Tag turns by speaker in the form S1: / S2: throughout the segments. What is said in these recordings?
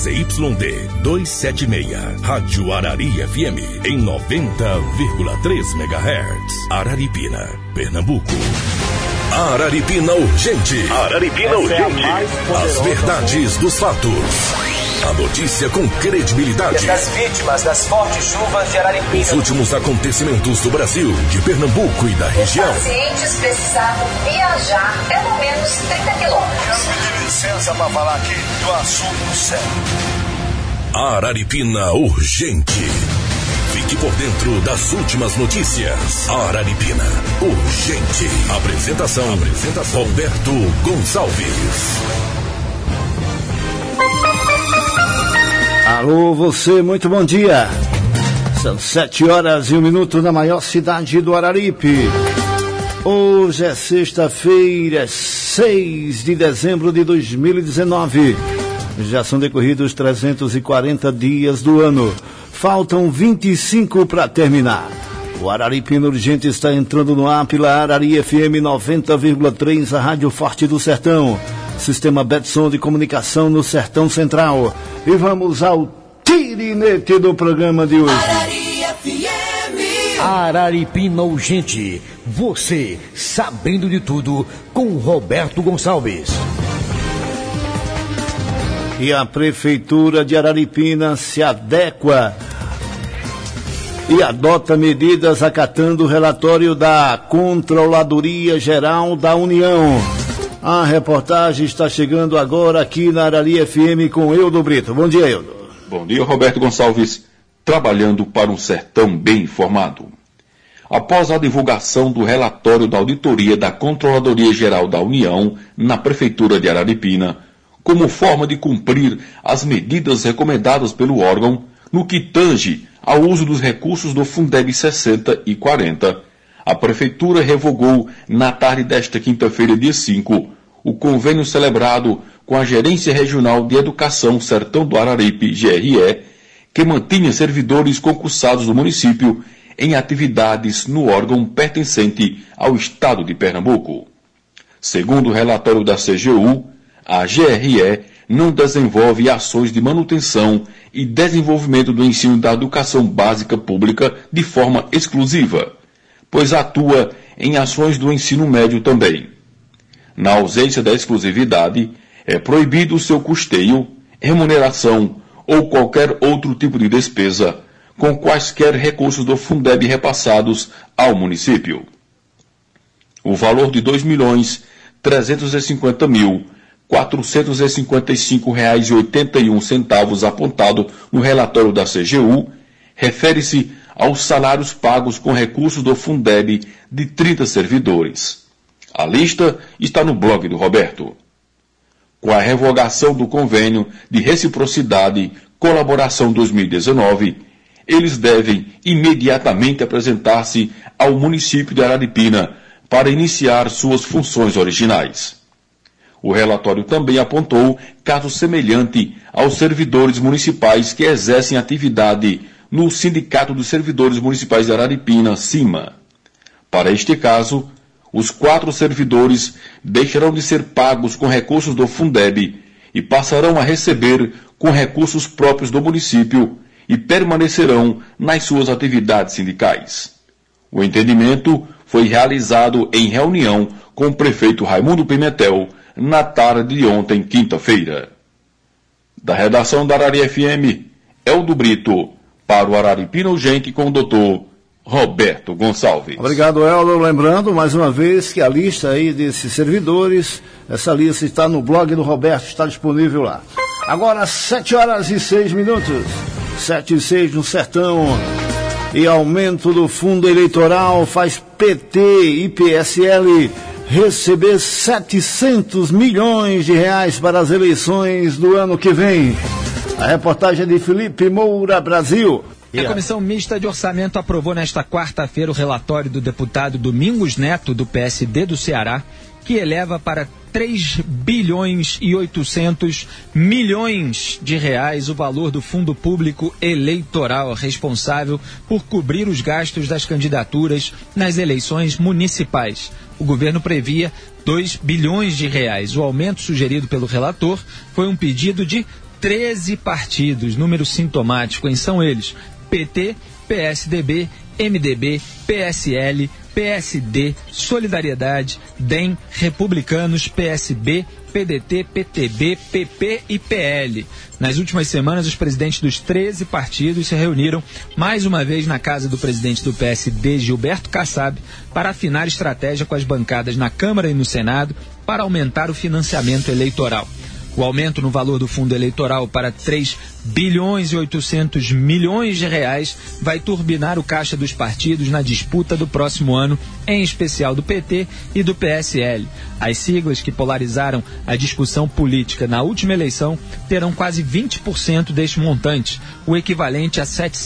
S1: ZYD 276, Rádio Arari FM, em 90,3 MHz. Araripina, Pernambuco. Araripina Urgente. Araripina Urgente. As verdades dos fatos. A notícia com credibilidade.
S2: Das vítimas das fortes chuvas de Araripina.
S1: Os últimos acontecimentos do Brasil, de Pernambuco e da região.
S3: Os pacientes precisavam viajar pelo menos 30 quilômetros.
S2: Quero pedir licença para falar aqui do assunto sério.
S1: Araripina Urgente. Fique por dentro das últimas notícias. Araripina Urgente. Apresentação Roberto Gonçalves.
S4: Alô, você, muito bom dia. São 7h01 na maior cidade do Araripe. Hoje é sexta-feira, 6 de dezembro de 2019. Já são decorridos 340 dias do ano. Faltam 25 para terminar. O Araripina Urgente está entrando no ar pela Arari FM 90,3, a Rádio Forte do Sertão. Sistema Betson de comunicação no Sertão Central. E vamos ao tirinete do programa de hoje.
S5: Arari FM.
S6: Araripina Urgente. Você sabendo de tudo com Roberto Gonçalves.
S4: E a Prefeitura de Araripina se adequa e adota medidas acatando o relatório da Controladoria Geral da União. A reportagem está chegando agora aqui na Arari FM com Eudo Brito. Bom dia, Eudo.
S7: Bom dia, Roberto Gonçalves, trabalhando para um sertão bem informado. Após a divulgação do relatório da auditoria da Controladoria Geral da União na Prefeitura de Araripina, como forma de cumprir as medidas recomendadas pelo órgão no que tange ao uso dos recursos do Fundeb 60 e 40, a Prefeitura revogou, na tarde desta quinta-feira, dia 5, o convênio celebrado com a Gerência Regional de Educação Sertão do Araripe, GRE, que mantinha servidores concursados do município em atividades no órgão pertencente ao Estado de Pernambuco. Segundo o relatório da CGU, a GRE não desenvolve ações de manutenção e desenvolvimento do ensino da educação básica pública de forma exclusiva, pois atua em ações do ensino médio também. Na ausência da exclusividade, é proibido o seu custeio, remuneração ou qualquer outro tipo de despesa com quaisquer recursos do Fundeb repassados ao município. O valor de R$ 2.350.455,81 apontado no relatório da CGU refere-se aos salários pagos com recursos do Fundeb de 30 servidores. A lista está no blog do Roberto. Com a revogação do convênio de reciprocidade Colaboração 2019, eles devem imediatamente apresentar-se ao município de Araripina para iniciar suas funções originais. O relatório também apontou caso semelhante aos servidores municipais que exercem atividade no Sindicato dos Servidores Municipais de Araripina, SIMA. Para este caso, os 4 servidores deixarão de ser pagos com recursos do Fundeb e passarão a receber com recursos próprios do município e permanecerão nas suas atividades sindicais. O entendimento foi realizado em reunião com o prefeito Raimundo Pimentel na tarde de ontem, quinta-feira. Da redação da Arari FM, Eudo Brito, para o Araripina Urgente com o doutor Roberto Gonçalves.
S4: Obrigado, Eudo. Lembrando, mais uma vez, que a lista aí desses servidores, essa lista está no blog do Roberto, está disponível lá. Agora, 7h06, 7h06 no Sertão. E aumento do fundo eleitoral faz PT e PSL receber 700 milhões de reais para as eleições do ano que vem. A reportagem é de Felipe Moura, Brasil.
S8: A Comissão Mista de Orçamento aprovou nesta quarta-feira o relatório do deputado Domingos Neto, do PSD do Ceará, que eleva para 3 bilhões e 800 milhões de reais o valor do fundo público eleitoral responsável por cobrir os gastos das candidaturas nas eleições municipais. O governo previa 2 bilhões de reais. O aumento sugerido pelo relator foi um pedido de 13 partidos, número sintomático, e são eles: PT, PSDB, MDB, PSL, PSD, Solidariedade, DEM, Republicanos, PSB, PDT, PTB, PP e PL. Nas últimas semanas, os presidentes dos 13 partidos se reuniram mais uma vez na casa do presidente do PSD, Gilberto Kassab, para afinar estratégia com as bancadas na Câmara e no Senado para aumentar o financiamento eleitoral. O aumento no valor do fundo eleitoral para 3 bilhões e 800 milhões de reais vai turbinar o caixa dos partidos na disputa do próximo ano, em especial do PT e do PSL. As siglas que polarizaram a discussão política na última eleição terão quase 20% deste montante, o equivalente a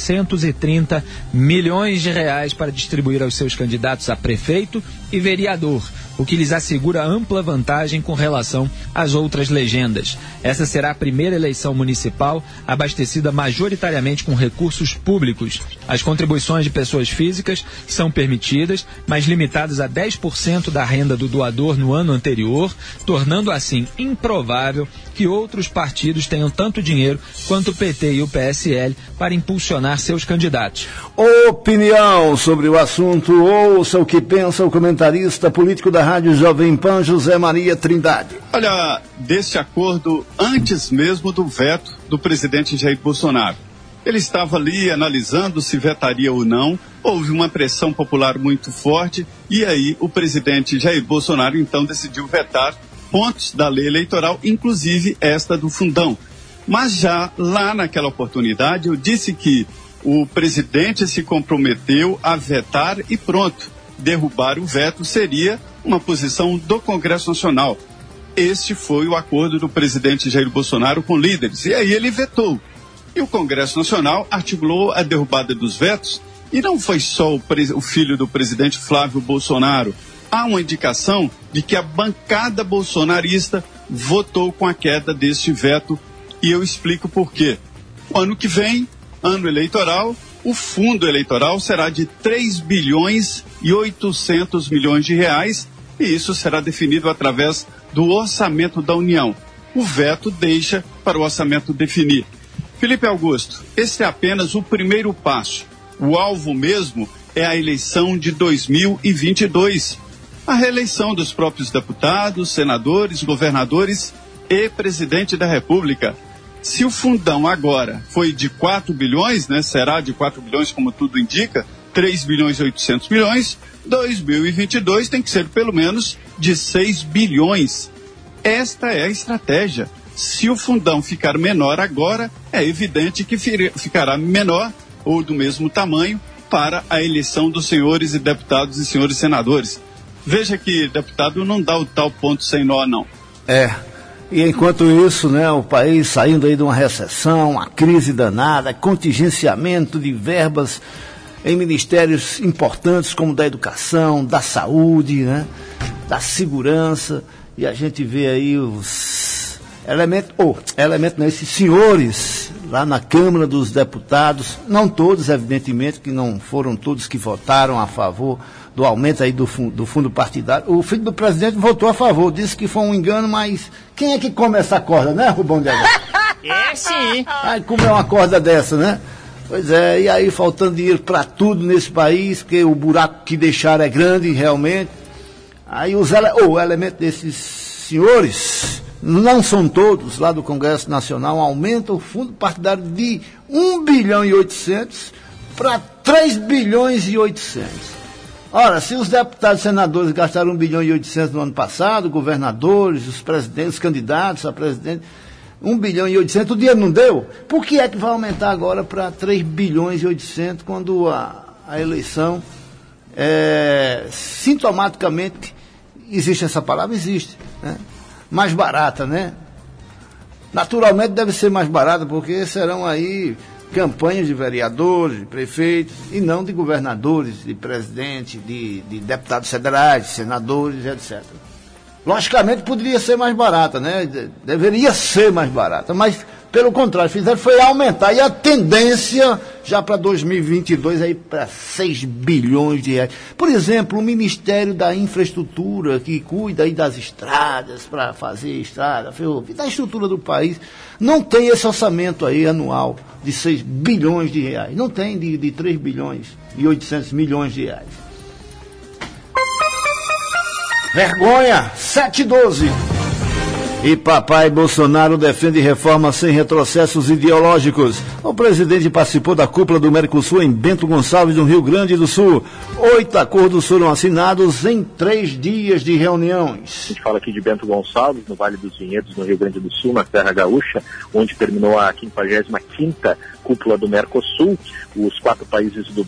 S8: 730 milhões de reais para distribuir aos seus candidatos a prefeito e vereador, o que lhes assegura ampla vantagem com relação às outras legendas. Essa será a primeira eleição municipal abastecida majoritariamente com recursos públicos. As contribuições de pessoas físicas são permitidas, mas limitadas a 10% da renda do doador no ano anterior, tornando assim improvável que outros partidos tenham tanto dinheiro quanto o PT e o PSL para impulsionar seus candidatos.
S4: Opinião sobre o assunto, ouça o que pensa o comentarista político da Rádio Jovem Pan, José Maria Trindade.
S9: Olha, deste acordo antes mesmo do veto do presidente Jair Bolsonaro. Ele estava ali analisando se vetaria ou não, houve uma pressão popular muito forte e aí o presidente Jair Bolsonaro então decidiu vetar pontos da lei eleitoral, inclusive esta do fundão. Mas já lá naquela oportunidade eu disse que o presidente se comprometeu a vetar e pronto, derrubar o veto seria uma posição do Congresso Nacional. Este foi o acordo do presidente Jair Bolsonaro com líderes, e aí ele vetou. E o Congresso Nacional articulou a derrubada dos vetos, e não foi só o filho do presidente Flávio Bolsonaro. Há uma indicação de que a bancada bolsonarista votou com a queda deste veto, e eu explico por quê. O ano que vem, ano eleitoral, o fundo eleitoral será de 3 bilhões e 800 milhões de reais, e isso será definido através do orçamento da União. O veto deixa para o orçamento definir. Felipe Augusto, esse é apenas o primeiro passo. O alvo mesmo é a eleição de 2022. A reeleição dos próprios deputados, senadores, governadores e presidente da República. Se o fundão agora foi de 4 bilhões, né, será de 4 bilhões como tudo indica, 3 bilhões e 800 milhões, 2022 tem que ser pelo menos de 6 bilhões. Esta é a estratégia. Se o fundão ficar menor agora, é evidente que ficará menor ou do mesmo tamanho para a eleição dos senhores e deputados e senhores senadores. Veja que deputado não dá o tal ponto sem nó, não.
S4: E enquanto isso, né, o país saindo aí de uma recessão, uma crise danada, contingenciamento de verbas em ministérios importantes como da educação, da saúde, né, da segurança, e a gente vê aí os esses senhores lá na Câmara dos Deputados, não todos, evidentemente, que não foram todos que votaram a favor do aumento aí do fundo partidário. O filho do presidente votou a favor, disse que foi um engano, mas quem é que come essa corda, né, Rubão de Aguiar?
S10: Sim.
S4: Aí comeu uma corda dessa, né? Pois é, e aí faltando dinheiro para tudo nesse país, porque o buraco que deixaram é grande, realmente. Aí o elemento desses senhores, não são todos, lá do Congresso Nacional, aumenta o fundo partidário de 1 bilhão e 800 para 3 bilhões e 800. Ora, se os deputados e senadores gastaram 1 bilhão e 800 no ano passado, governadores, os presidentes, os candidatos a presidente, 1 bilhão e 800, o dinheiro não deu? Por que é que vai aumentar agora para 3 bilhões e 800 quando a eleição, sintomaticamente, existe essa palavra? Existe, né? Mais barata, né? Naturalmente deve ser mais barata, porque serão aí campanhas de vereadores, de prefeitos, e não de governadores, de presidente, de deputados federais, de senadores, etc. Logicamente poderia ser mais barata, né? Deveria ser mais barata, mas Pelo contrário, fizeram foi aumentar. E a tendência já para 2022 aí para 6 bilhões de reais. Por exemplo, o Ministério da Infraestrutura, que cuida aí das estradas, para fazer estrada, da estrutura do país, não tem esse orçamento aí anual de 6 bilhões de reais. Não tem de 3 bilhões e 800 milhões de reais. Vergonha, 7/12. E papai Bolsonaro defende reforma sem retrocessos ideológicos. O presidente participou da cúpula do Mercosul em Bento Gonçalves, no Rio Grande do Sul. 8 acordos foram assinados em 3 dias de reuniões.
S10: A gente fala aqui de Bento Gonçalves, no Vale dos Vinhedos, no Rio Grande do Sul, na Serra Gaúcha, onde terminou a 55ª cúpula do Mercosul. Os 4 países do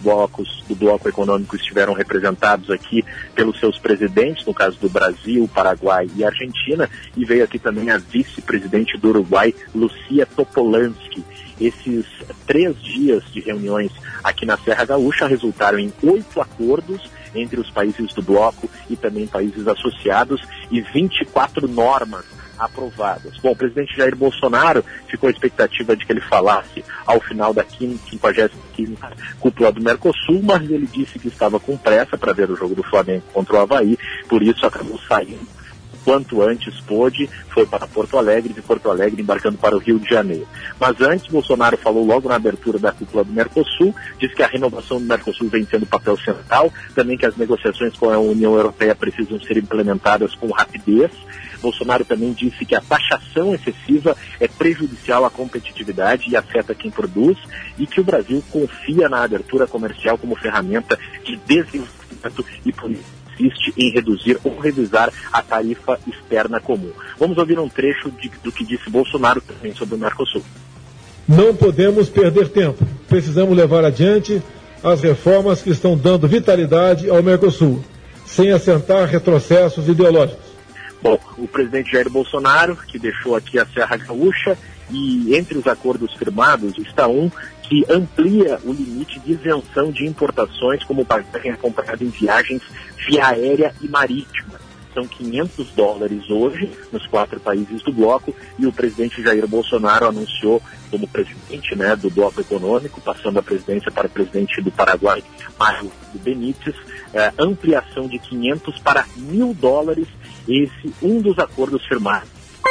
S10: bloco econômico estiveram representados aqui pelos seus presidentes, no caso do Brasil, Paraguai e Argentina, e veio aqui também a vice-presidente do Uruguai, Lucia Topolansky. Esses 3 dias de reuniões aqui na Serra Gaúcha resultaram em 8 acordos entre os países do bloco e também países associados e 24 normas aprovadas. Bom, o presidente Jair Bolsonaro ficou a expectativa de que ele falasse ao final da 55ª cúpula do Mercosul, mas ele disse que estava com pressa para ver o jogo do Flamengo contra o Avaí, por isso acabou saindo quanto antes pôde, foi para Porto Alegre, de Porto Alegre embarcando para o Rio de Janeiro. Mas antes, Bolsonaro falou logo na abertura da cúpula do Mercosul, disse que a renovação do Mercosul vem tendo papel central, também que as negociações com a União Europeia precisam ser implementadas com rapidez. Bolsonaro também disse que a taxação excessiva é prejudicial à competitividade e afeta quem produz, e que o Brasil confia na abertura comercial como ferramenta de desenvolvimento e por isso insiste em reduzir ou revisar a tarifa externa comum. Vamos ouvir um trecho do que disse Bolsonaro também sobre o Mercosul.
S11: Não podemos perder tempo. Precisamos levar adiante as reformas que estão dando vitalidade ao Mercosul, sem assentar retrocessos ideológicos.
S10: Bom, o presidente Jair Bolsonaro, que deixou aqui a Serra Gaúcha, e entre os acordos firmados está um que amplia o limite de isenção de importações como bagagem acompanhada em viagens via aérea e marítima. São $500 hoje nos 4 países do bloco, e o presidente Jair Bolsonaro anunciou como presidente, do bloco econômico, passando a presidência para o presidente do Paraguai, Mário Benítez, ampliação de $500 para $1.000, esse um dos acordos firmados.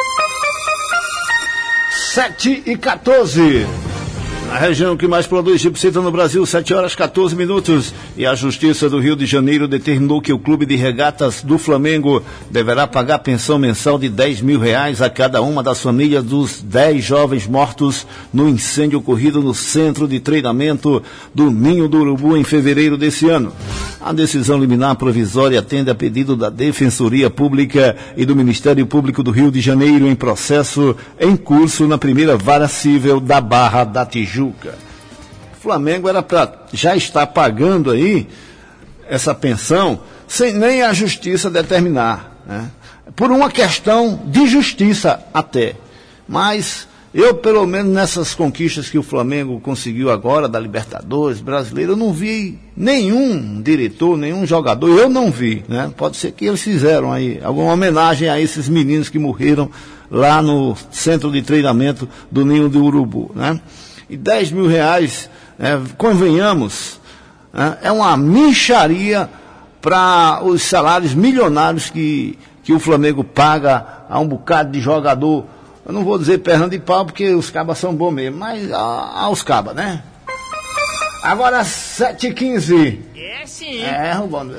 S4: 7h14. A região que mais produz gibsita no Brasil, 7h14. E a Justiça do Rio de Janeiro determinou que o Clube de Regatas do Flamengo deverá pagar pensão mensal de R$10 mil a cada uma das famílias dos 10 jovens mortos no incêndio ocorrido no centro de treinamento do Ninho do Urubu em fevereiro desse ano. A decisão liminar provisória atende a pedido da Defensoria Pública e do Ministério Público do Rio de Janeiro em processo em curso na primeira vara civil da Barra da Tijuca. O Flamengo era para já estar pagando aí essa pensão sem nem a justiça determinar, por uma questão de justiça até. Mas eu, pelo menos nessas conquistas que o Flamengo conseguiu agora, da Libertadores brasileira, eu não vi nenhum diretor, nenhum jogador, eu não vi, Pode ser que eles fizeram aí alguma homenagem a esses meninos que morreram lá no centro de treinamento do Ninho do Urubu, E R$10 mil, convenhamos, é uma mixaria para os salários milionários que o Flamengo paga a um bocado de jogador. Eu não vou dizer perna de pau, porque os cabas são bons mesmo, mas aos cabas, Agora 7h15.
S12: É sim.
S4: Roubando.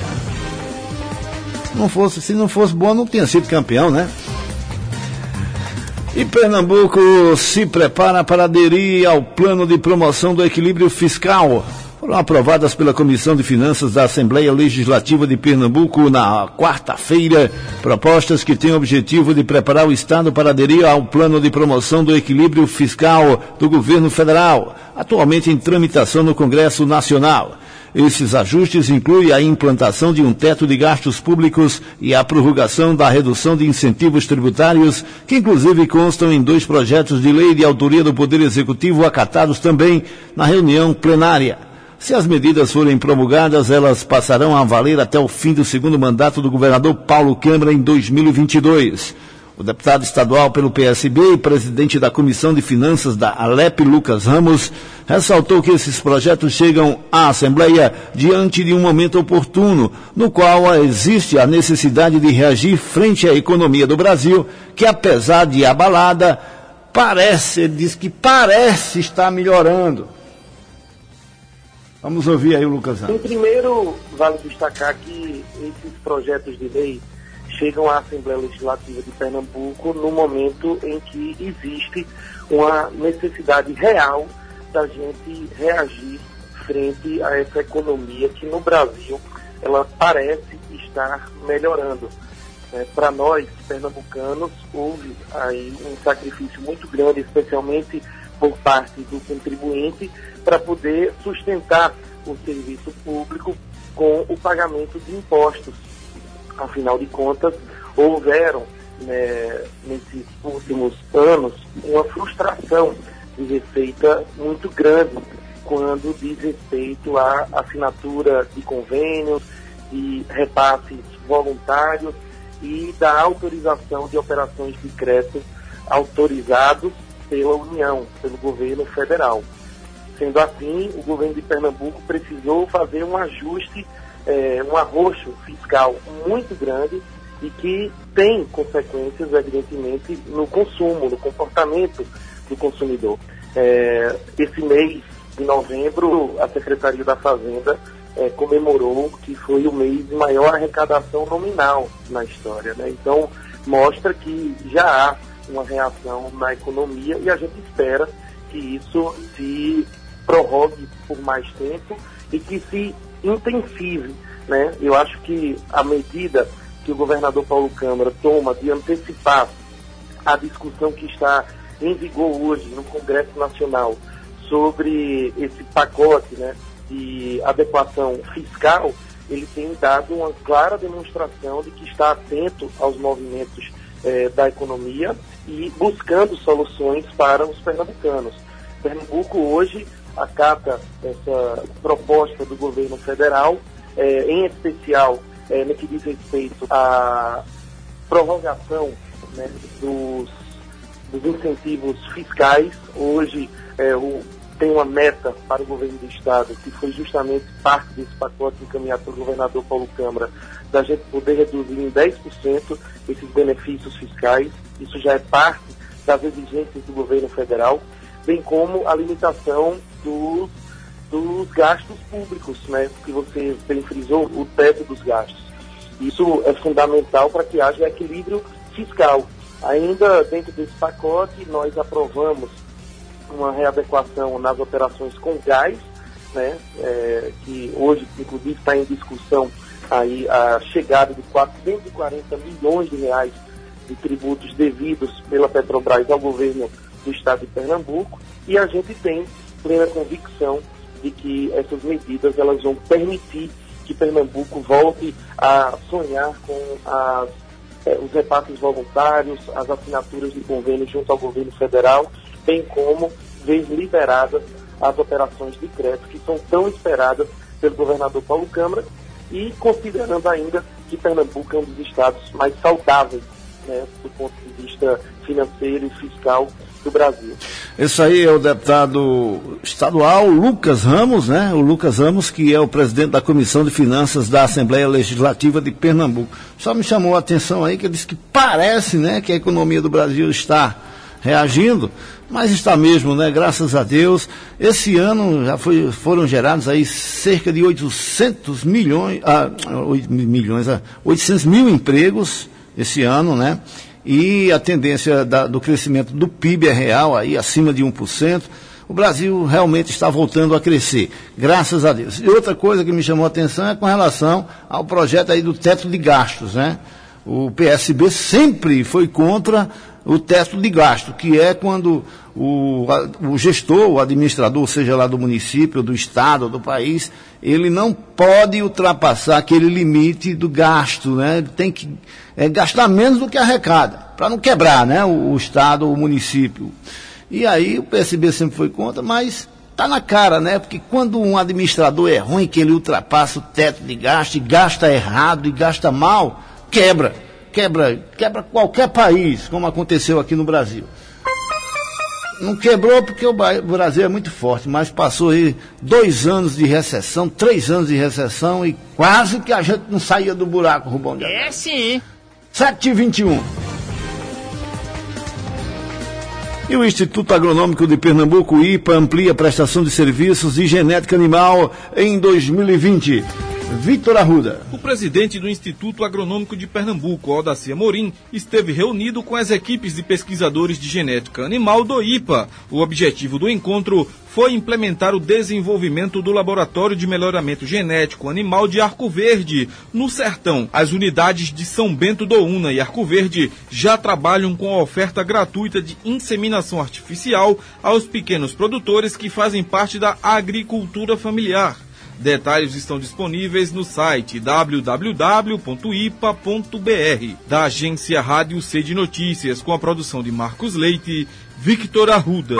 S4: Se não fosse bom, não tinha sido campeão, E Pernambuco se prepara para aderir ao plano de promoção do equilíbrio fiscal. Foram aprovadas pela Comissão de Finanças da Assembleia Legislativa de Pernambuco na quarta-feira propostas que têm o objetivo de preparar o Estado para aderir ao plano de promoção do equilíbrio fiscal do governo federal, atualmente em tramitação no Congresso Nacional. Esses ajustes incluem a implantação de um teto de gastos públicos e a prorrogação da redução de incentivos tributários, que inclusive constam em 2 projetos de lei de autoria do Poder Executivo acatados também na reunião plenária. Se as medidas forem promulgadas, elas passarão a valer até o fim do 2º mandato do governador Paulo Câmara em 2022. O deputado estadual pelo PSB e presidente da Comissão de Finanças da Alep, Lucas Ramos, ressaltou que esses projetos chegam à Assembleia diante de um momento oportuno, no qual existe a necessidade de reagir frente à economia do Brasil, que apesar de abalada, ele diz que parece estar melhorando. Vamos ouvir aí o Lucas Ramos.
S12: Em primeiro, vale destacar que esses projetos de lei chegam à Assembleia Legislativa de Pernambuco no momento em que existe uma necessidade real da gente reagir frente a essa economia que no Brasil ela parece estar melhorando. Para nós, pernambucanos, houve aí um sacrifício muito grande, especialmente por parte do contribuinte, para poder sustentar o serviço público com o pagamento de impostos. Afinal de contas, houveram, nesses últimos anos, uma frustração de receita muito grande quando diz respeito à assinatura de convênios, de repasses voluntários e da autorização de operações de crédito autorizados pela União, pelo governo federal. Sendo assim, o governo de Pernambuco precisou fazer um ajuste, um arroxo fiscal muito grande e que tem consequências, evidentemente, no consumo, no comportamento do consumidor. Esse mês de novembro, a Secretaria da Fazenda comemorou que foi o mês de maior arrecadação nominal na história, né? Então, mostra que já há uma reação na economia e a gente espera que isso se prorrogue por mais tempo e que se intensive, né? Eu acho que a medida que o governador Paulo Câmara toma de antecipar a discussão que está em vigor hoje no Congresso Nacional sobre esse pacote, né, de adequação fiscal, ele tem dado uma clara demonstração de que está atento aos movimentos da economia e buscando soluções para os pernambucanos. Pernambuco hoje acata essa proposta do governo federal, em especial no que diz respeito à prorrogação, né, dos incentivos fiscais. Hoje tem uma meta para o governo do Estado, que foi justamente parte desse pacote encaminhado pelo governador Paulo Câmara, da gente poder reduzir em 10% esses benefícios fiscais. Isso já é parte das exigências do governo federal, bem como a limitação dos gastos públicos, né, que você bem frisou, o teto dos gastos. Isso é fundamental para que haja equilíbrio fiscal. Ainda dentro desse pacote, nós aprovamos uma readequação nas operações com gás, né, que hoje, inclusive, está em discussão aí a chegada de 440 milhões de reais de tributos devidos pela Petrobras ao governo do Estado de Pernambuco, e a gente tem plena convicção de que essas medidas elas vão permitir que Pernambuco volte a sonhar com os repasses voluntários, as assinaturas de convênios junto ao governo federal, bem como ver liberadas as operações de crédito que são tão esperadas pelo governador Paulo Câmara, e considerando ainda que Pernambuco é um dos estados mais saudáveis, né, do ponto de vista financeiro e fiscal do Brasil.
S4: Esse aí é o deputado estadual Lucas Ramos, né? O Lucas Ramos, que é o presidente da Comissão de Finanças da Assembleia Legislativa de Pernambuco. Só me chamou a atenção aí que ele disse que parece, né, que a economia do Brasil está reagindo, mas está mesmo, né? Graças a Deus. Esse ano já foram gerados aí cerca de 800 mil empregos esse ano, né? E a tendência do crescimento do PIB é real, aí acima de 1%. O Brasil realmente está voltando a crescer, graças a Deus. E outra coisa que me chamou a atenção é com relação ao projeto aí do teto de gastos, né? O PSB sempre foi contra o teto de gasto, que é quando o gestor, o administrador, seja lá do município, do estado, do país, ele não pode ultrapassar aquele limite do gasto, né? Ele tem que gastar menos do que arrecada, para não quebrar, né, o estado, o município. E aí o PSB sempre foi contra, mas está na cara, né? Porque quando um administrador é ruim, que ele ultrapassa o teto de gasto, e gasta errado, e gasta mal, quebra quebra qualquer país, como aconteceu aqui no Brasil. Não quebrou porque o Brasil é muito forte, mas passou aí 2 anos de recessão, 3 anos de recessão e quase que a gente não saía do buraco, Rubão de Andrade.
S13: É sim.
S4: 7h21. E o Instituto Agronômico de Pernambuco, IPA, amplia a prestação de serviços de genética animal em 2020. Vítor Arruda.
S14: O presidente do Instituto Agronômico de Pernambuco, Odaci Amorim, esteve reunido com as equipes de pesquisadores de genética animal do IPA. O objetivo do encontro foi implementar o desenvolvimento do Laboratório de Melhoramento Genético Animal de Arco Verde, no Sertão. As unidades de São Bento do Una e Arco Verde já trabalham com a oferta gratuita de inseminação artificial aos pequenos produtores que fazem parte da agricultura familiar. Detalhes estão disponíveis no site www.ipa.br. Da agência Rádio C de Notícias, com a produção de Marcos Leite, Victor Arruda.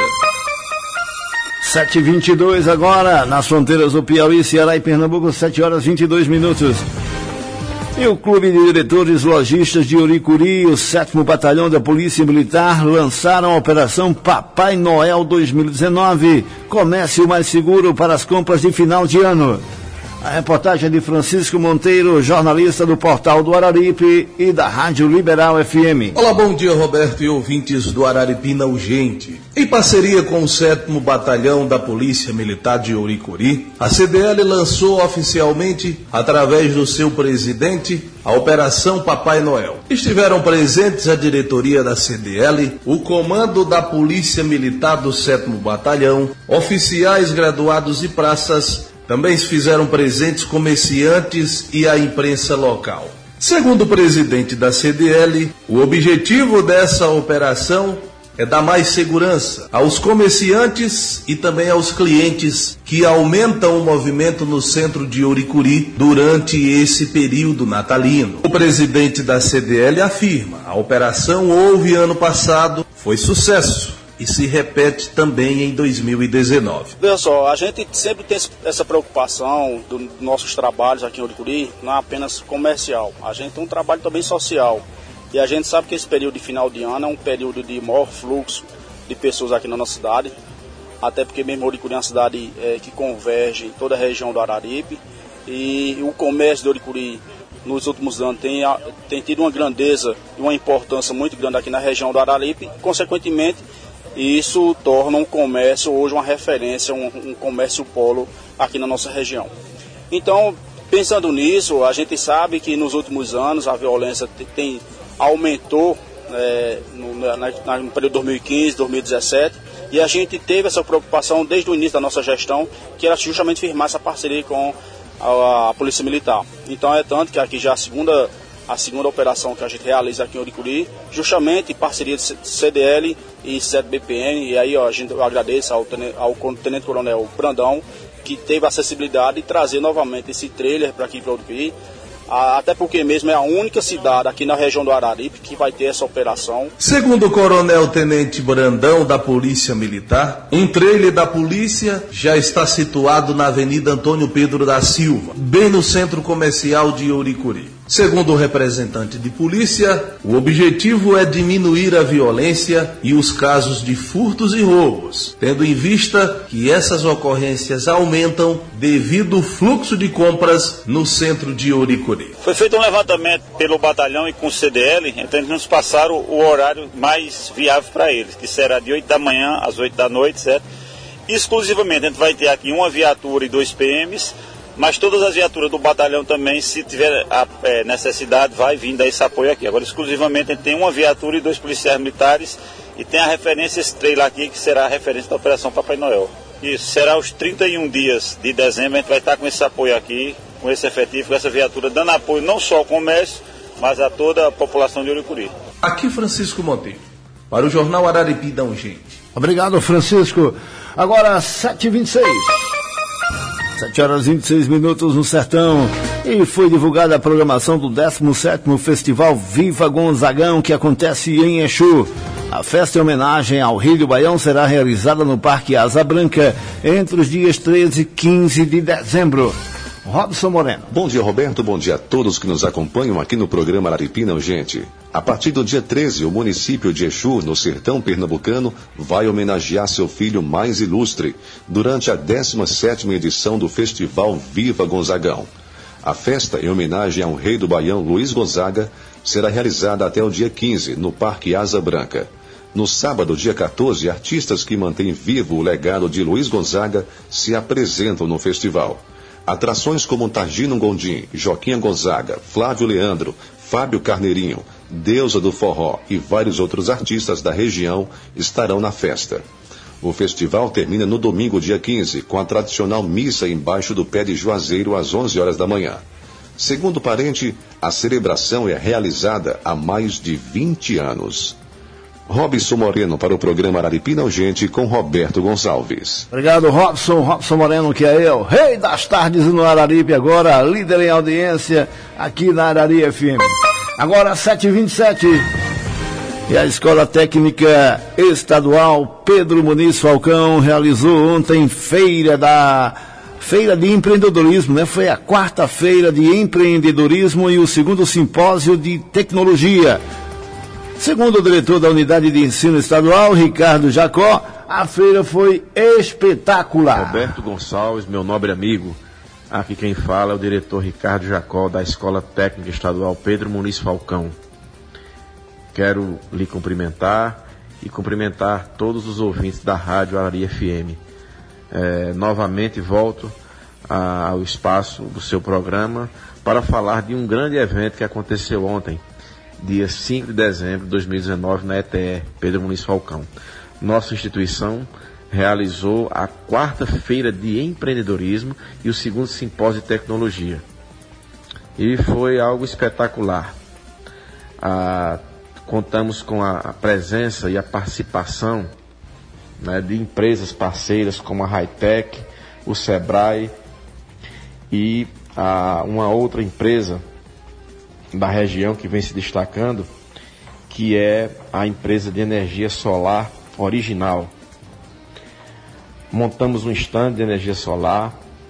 S4: 7h22 agora, nas fronteiras do Piauí, Ceará e Pernambuco, 7h22. E o Clube de Diretores Lojistas de Uricuri e o 7º Batalhão da Polícia Militar lançaram a Operação Papai Noel 2019, comércio mais seguro para as compras de final de ano. A reportagem é de Francisco Monteiro, jornalista do Portal do Araripe e da Rádio Liberal FM.
S15: Olá, bom dia, Roberto e ouvintes do Araripina Urgente. Em parceria com o 7º Batalhão da Polícia Militar de Uricuri, a CDL lançou oficialmente, através do seu presidente, a Operação Papai Noel. Estiveram presentes a diretoria da CDL, o comando da Polícia Militar do 7º Batalhão, oficiais graduados e praças. Também se fizeram presentes comerciantes e a imprensa local. Segundo o presidente da CDL, o objetivo dessa operação é dar mais segurança aos comerciantes e também aos clientes que aumentam o movimento no centro de Uricuri durante esse período natalino. O presidente da CDL afirma: a operação houve ano passado, foi sucesso e se repete também em 2019.
S16: Veja só, a gente sempre tem essa preocupação dos nossos trabalhos aqui em Uricuri, não é apenas comercial, a gente tem um trabalho também social. E a gente sabe que esse período de final de ano é um período de maior fluxo de pessoas aqui na nossa cidade, até porque mesmo Uricuri é uma cidade que converge em toda a região do Araripe, e o comércio de Uricuri nos últimos anos tem tido uma grandeza e uma importância muito grande aqui na região do Araripe, consequentemente, e isso torna um comércio hoje uma referência, um comércio polo aqui na nossa região. Então, pensando nisso, a gente sabe que nos últimos anos a violência aumentou no período 2015, 2017, e a gente teve essa preocupação desde o início da nossa gestão, que era justamente firmar essa parceria com a Polícia Militar. Então é tanto que aqui já a segunda operação que a gente realiza aqui em Uricuri, justamente em parceria de CDL e 7BPM, e aí a gente agradece ao Tenente Coronel Brandão, que teve a acessibilidade de trazer novamente esse trailer para aqui para Uricuri, até porque mesmo é a única cidade aqui na região do Araripe que vai ter essa operação.
S15: Segundo o Coronel Tenente Brandão da Polícia Militar, um trailer da polícia já está situado na Avenida Antônio Pedro da Silva, bem no centro comercial de Uricuri. Segundo o representante de polícia, o objetivo é diminuir a violência e os casos de furtos e roubos, tendo em vista que essas ocorrências aumentam devido ao fluxo de compras no centro de Uricuri.
S17: Foi feito um levantamento pelo batalhão e com o CDL, então eles nos passaram o horário mais viável para eles, que será de 8 da manhã às 8 da noite, certo? Exclusivamente a gente vai ter aqui uma viatura e 2 PMs, mas todas as viaturas do batalhão também, se tiver necessidade, vai vir dar esse apoio aqui. Agora, exclusivamente, a gente tem uma viatura e 2 policiais militares, e tem a referência, esse trailer aqui, que será a referência da Operação Papai Noel. Isso, será os 31 dias de dezembro, a gente vai estar com esse apoio aqui, com esse efetivo, com essa viatura, dando apoio não só ao comércio, mas a toda a população de Uricuri.
S15: Aqui Francisco Monteiro, para o Jornal Araripina Urgente.
S4: Obrigado, Francisco. Agora, 7h26. 7h26 no Sertão, e foi divulgada a programação do 17º Festival Viva Gonzagão, que acontece em Exu. A festa em homenagem ao Rei do Baião será realizada no Parque Asa Branca entre os dias 13 e 15 de dezembro. Robson Moreno.
S13: Bom dia, Roberto. Bom dia a todos que nos acompanham aqui no programa Araripina Urgente. A partir do dia 13, o município de Exu, no sertão pernambucano, vai homenagear seu filho mais ilustre durante a 17ª edição do Festival Viva Gonzagão. A festa, em homenagem ao rei do Baião, Luiz Gonzaga, será realizada até o dia 15, no Parque Asa Branca. No sábado, dia 14, artistas que mantêm vivo o legado de Luiz Gonzaga se apresentam no festival. Atrações como Targino Gondim, Joaquim Gonzaga, Flávio Leandro, Fábio Carneirinho, Deusa do Forró e vários outros artistas da região estarão na festa. O festival termina no domingo, dia 15, com a tradicional missa embaixo do pé de Juazeiro às 11 horas da manhã. Segundo o parente, a celebração é realizada há mais de 20 anos. Robson Moreno para o programa Araripina Urgente com Roberto Gonçalves.
S4: Obrigado, Robson Moreno, que é o rei das tardes no Araripe, agora líder em audiência aqui na Arari FM. Agora 7h27. E a Escola Técnica Estadual Pedro Muniz Falcão realizou ontem feira de empreendedorismo, né? Foi a 4ª feira de empreendedorismo e o 2º simpósio de tecnologia. Segundo o diretor da Unidade de Ensino Estadual, Ricardo Jacó, a feira foi espetacular.
S18: Roberto Gonçalves, meu nobre amigo, aqui quem fala é o diretor Ricardo Jacó, da Escola Técnica Estadual Pedro Muniz Falcão. Quero lhe cumprimentar e cumprimentar todos os ouvintes da Rádio Arari FM. Novamente volto ao espaço do seu programa para falar de um grande evento que aconteceu ontem, dia 5 de dezembro de 2019, na ETE, Pedro Muniz Falcão. Nossa instituição realizou a 4ª feira de empreendedorismo e o 2º simpósio de tecnologia. E foi algo espetacular. Contamos com a presença e a participação, né, de empresas parceiras como a Hightech, o Sebrae e uma outra empresa da região que vem se destacando, que é a empresa de energia solar Original. Montamos um stand de energia solar,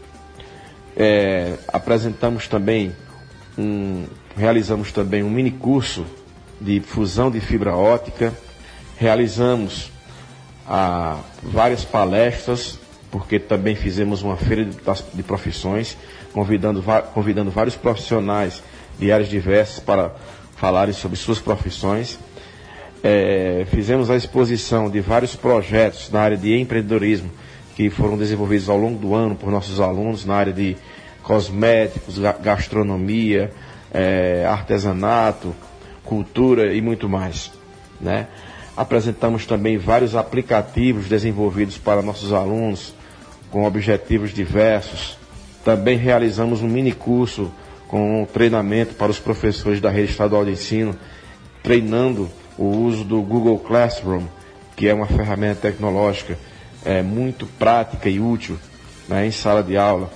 S18: realizamos também um mini curso de fusão de fibra óptica, realizamos várias palestras, porque também fizemos uma feira de profissões, convidando vários profissionais de áreas diversas para falarem sobre suas profissões. Fizemos a exposição de vários projetos na área de empreendedorismo que foram desenvolvidos ao longo do ano por nossos alunos na área de cosméticos, gastronomia, artesanato, cultura e muito mais, né? Apresentamos também vários aplicativos desenvolvidos para nossos alunos com objetivos diversos. Também realizamos um mini curso com treinamento para os professores da rede estadual de ensino, treinando o uso do Google Classroom, que é uma ferramenta tecnológica muito prática e útil, né, em sala de aula.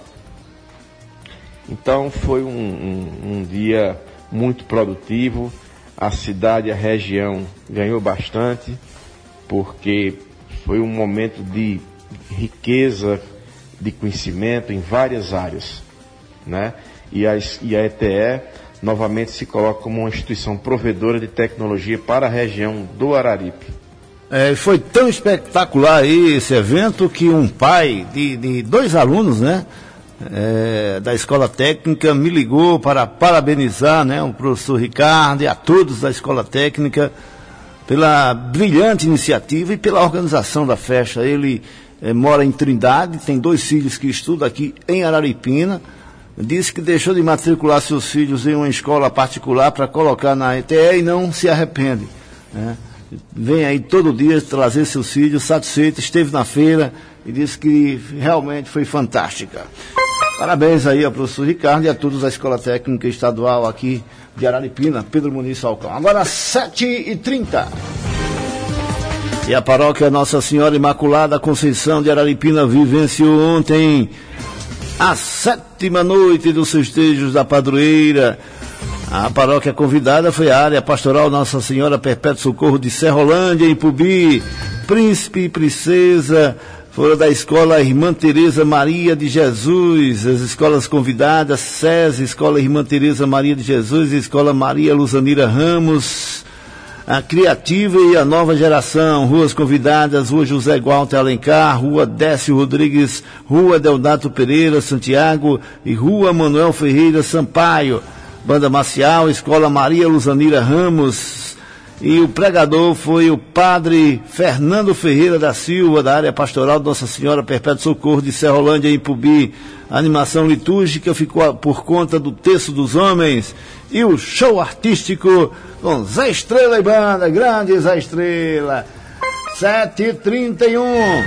S18: Então foi um dia muito produtivo. A cidade e a região ganhou bastante, porque foi um momento de riqueza de conhecimento em várias áreas, né? E a ETE novamente se coloca como uma instituição provedora de tecnologia para a região do Araripe.
S4: Foi tão espetacular aí esse evento que um pai de 2 alunos, né, da Escola Técnica me ligou para parabenizar, né, o professor Ricardo e a todos da Escola Técnica pela brilhante iniciativa e pela organização da festa. Ele mora em Trindade, tem 2 filhos que estudam aqui em Araripina. Disse que deixou de matricular seus filhos em uma escola particular para colocar na ETE e não se arrepende, né? Vem aí todo dia trazer seus filhos satisfeito, esteve na feira e disse que realmente foi fantástica. Parabéns aí ao professor Ricardo e a todos da Escola Técnica Estadual aqui de Araripina, Pedro Muniz Falcão. Agora 7h30. E a paróquia Nossa Senhora Imaculada Conceição de Araripina vivenciou ontem a 7ª noite dos festejos da padroeira. A paróquia convidada foi a área pastoral Nossa Senhora Perpétuo Socorro de Serrolândia, em Pubi. Príncipe e princesa foram da Escola Irmã Tereza Maria de Jesus, as escolas convidadas, SESI, Escola Irmã Tereza Maria de Jesus e Escola Maria Luzanira Ramos, a Criativa e a Nova Geração, ruas convidadas, Rua José Walter Alencar, Rua Décio Rodrigues, Rua Deodato Pereira, Santiago e Rua Manuel Ferreira Sampaio. Banda Marcial, Escola Maria Luzanira Ramos, e o pregador foi o padre Fernando Ferreira da Silva, da área pastoral de Nossa Senhora Perpétuo Socorro de Serrolândia, em Ipubi. A animação litúrgica ficou por conta do Terço dos Homens e o show artístico com Zé Estrela e banda, grande Zé Estrela. 7h31.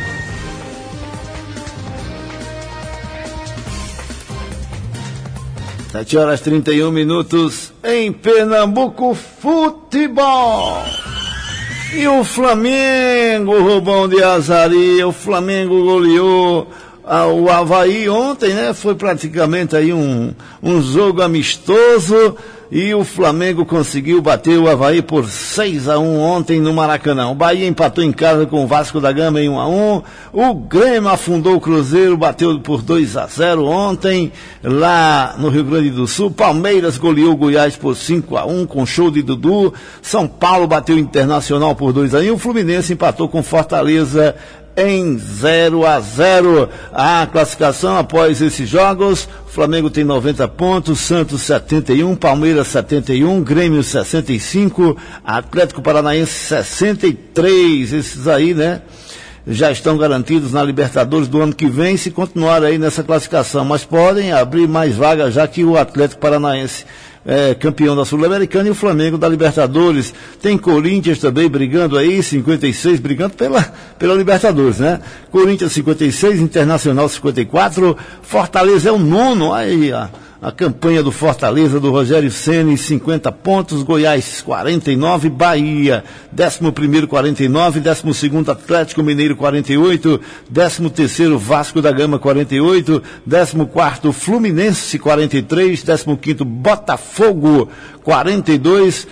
S4: Sete horas 31 minutos em Pernambuco, futebol. E o Flamengo, Rubão de Azaria, o Flamengo goleou o Avaí ontem, né? Foi praticamente aí um jogo amistoso e o Flamengo conseguiu bater o Avaí por 6-1 ontem no Maracanã. O Bahia empatou em casa com o Vasco da Gama em 1-1. O Grêmio afundou o Cruzeiro, bateu por 2-0 ontem lá no Rio Grande do Sul. Palmeiras goleou o Goiás por 5-1 com show de Dudu. São Paulo bateu o Internacional por 2-1. O Fluminense empatou com Fortaleza em 0-0. A classificação após esses jogos: Flamengo tem 90 pontos, Santos 71, Palmeiras 71, Grêmio 65, Atlético Paranaense 63. Esses aí, né, já estão garantidos na Libertadores do ano que vem, se continuar aí nessa classificação, mas podem abrir mais vagas, já que o Atlético Paranaense campeão da Sul-Americana e o Flamengo da Libertadores. Tem Corinthians também brigando aí, 56, brigando pela Libertadores, né? Corinthians 56, Internacional 54, Fortaleza é o nono, aí a campanha do Fortaleza, do Rogério Ceni, 50 pontos, Goiás 49, Bahia 11º 49, 12º Atlético Mineiro 48, 13º Vasco da Gama 48, 14º Fluminense 43, 15º Botafogo 42,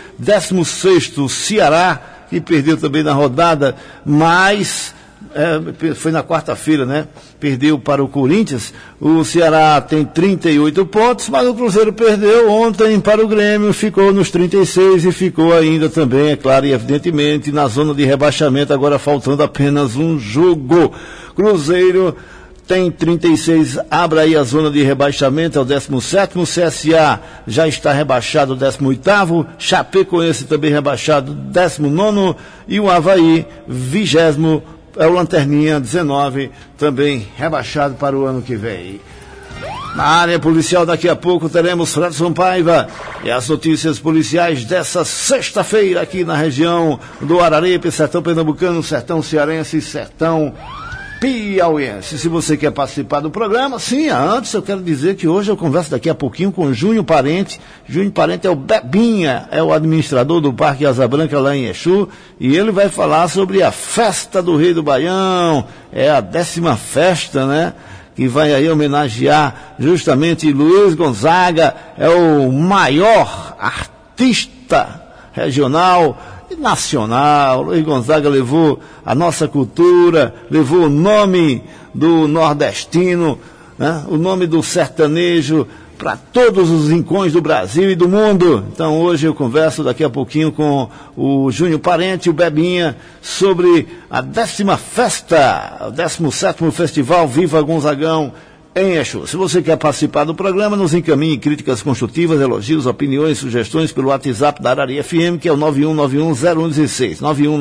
S4: 16º Ceará, que perdeu também na rodada, mas foi na quarta-feira, né? Perdeu para o Corinthians. O Ceará tem 38 pontos, mas o Cruzeiro perdeu ontem para o Grêmio, ficou nos 36 e ficou ainda também, é claro e evidentemente, na zona de rebaixamento, agora faltando apenas um jogo. Cruzeiro tem 36, abre aí a zona de rebaixamento, é o 17º, CSA já está rebaixado, 18º, Chapecoense também rebaixado, 19º, e o Avaí, 20º, é o Lanterninha, 19, também rebaixado para o ano que vem. Na área policial, daqui a pouco teremos Fredson Paiva e as notícias policiais dessa sexta-feira aqui na região do Araripe, sertão pernambucano, sertão cearense e sertão piauiense. Se você quer participar do programa, sim, antes eu quero dizer que hoje eu converso daqui a pouquinho com Júnior Parente. Júnior Parente é o Bebinha, é o administrador do Parque Asa Branca lá em Exu, e ele vai falar sobre a festa do Rei do Baião, é a 10ª festa, né? Que vai aí homenagear justamente Luiz Gonzaga, é o maior artista regional e nacional. Luiz Gonzaga levou a nossa cultura, levou o nome do nordestino, né? O nome do sertanejo para todos os rincões do Brasil e do mundo. Então hoje eu converso daqui a pouquinho com o Júnior Parente, o Bebinha, sobre a 10ª festa, o 17º Festival Viva Gonzagão em Exu. Se você quer participar do programa, nos encaminhe críticas construtivas, elogios, opiniões, sugestões pelo WhatsApp da Arari FM, que é o 91910116,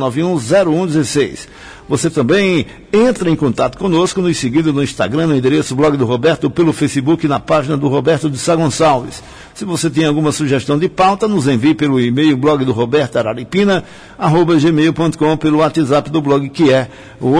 S4: 91910116. Você também entra em contato conosco, nos seguindo no Instagram, no endereço Blog do Roberto, pelo Facebook, na página do Roberto de Sá Gonçalves. Se você tem alguma sugestão de pauta, nos envie pelo e-mail blogdorobertoararipina@gmail.com, pelo WhatsApp do blog, que é o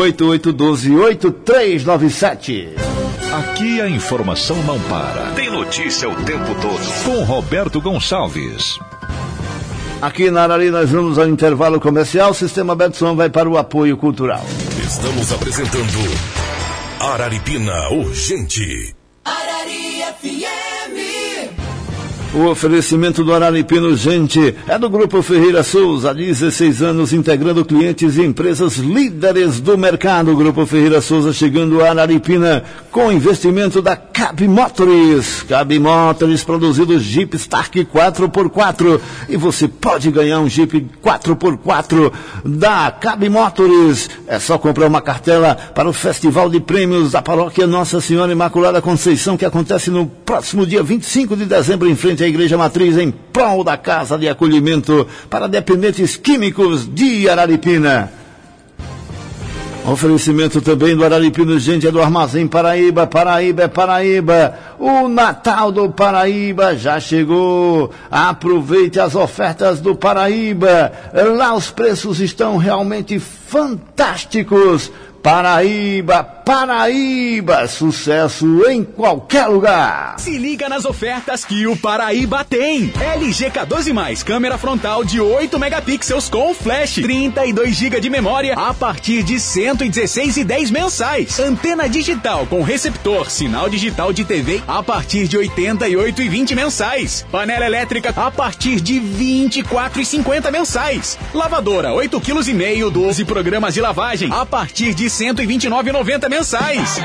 S4: 8812-8397.
S1: Aqui a informação não para. Tem notícia o tempo todo. Com Roberto Gonçalves.
S4: Aqui na Arari nós vamos ao intervalo comercial. O Sistema Betson vai para o apoio cultural.
S1: Estamos apresentando Araripina Urgente.
S5: Arari FM.
S4: O oferecimento do Araripina Gente é do Grupo Ferreira Souza, há 16 anos integrando clientes e empresas líderes do mercado. Grupo Ferreira Souza chegando a Araripina com investimento da Cab Motors. Cab Motors produzido Jeep Stark 4x4 e você pode ganhar um Jeep 4x4 da Cab Motors. É só comprar uma cartela para o Festival de Prêmios da Paróquia Nossa Senhora Imaculada Conceição, que acontece no próximo dia 25 de dezembro em frente à Igreja Matriz, em prol da Casa de Acolhimento para Dependentes Químicos de Araripina. Oferecimento também do Araripina Gente é do Armazém Paraíba. Paraíba é Paraíba. O Natal do Paraíba já chegou. Aproveite as ofertas do Paraíba. Lá os preços estão realmente fantásticos. Paraíba, Paraíba, sucesso em qualquer lugar.
S19: Se liga nas ofertas que o Paraíba tem. LG K12+, câmera frontal de 8 megapixels com flash, 32 GB de memória a partir de 116,10 mensais. Antena digital com receptor, sinal digital de TV a partir de 88,20 mensais. Panela elétrica a partir de 24,50 mensais. Lavadora 8,5 kg, 12 programas de lavagem a partir de 129,90 mensais.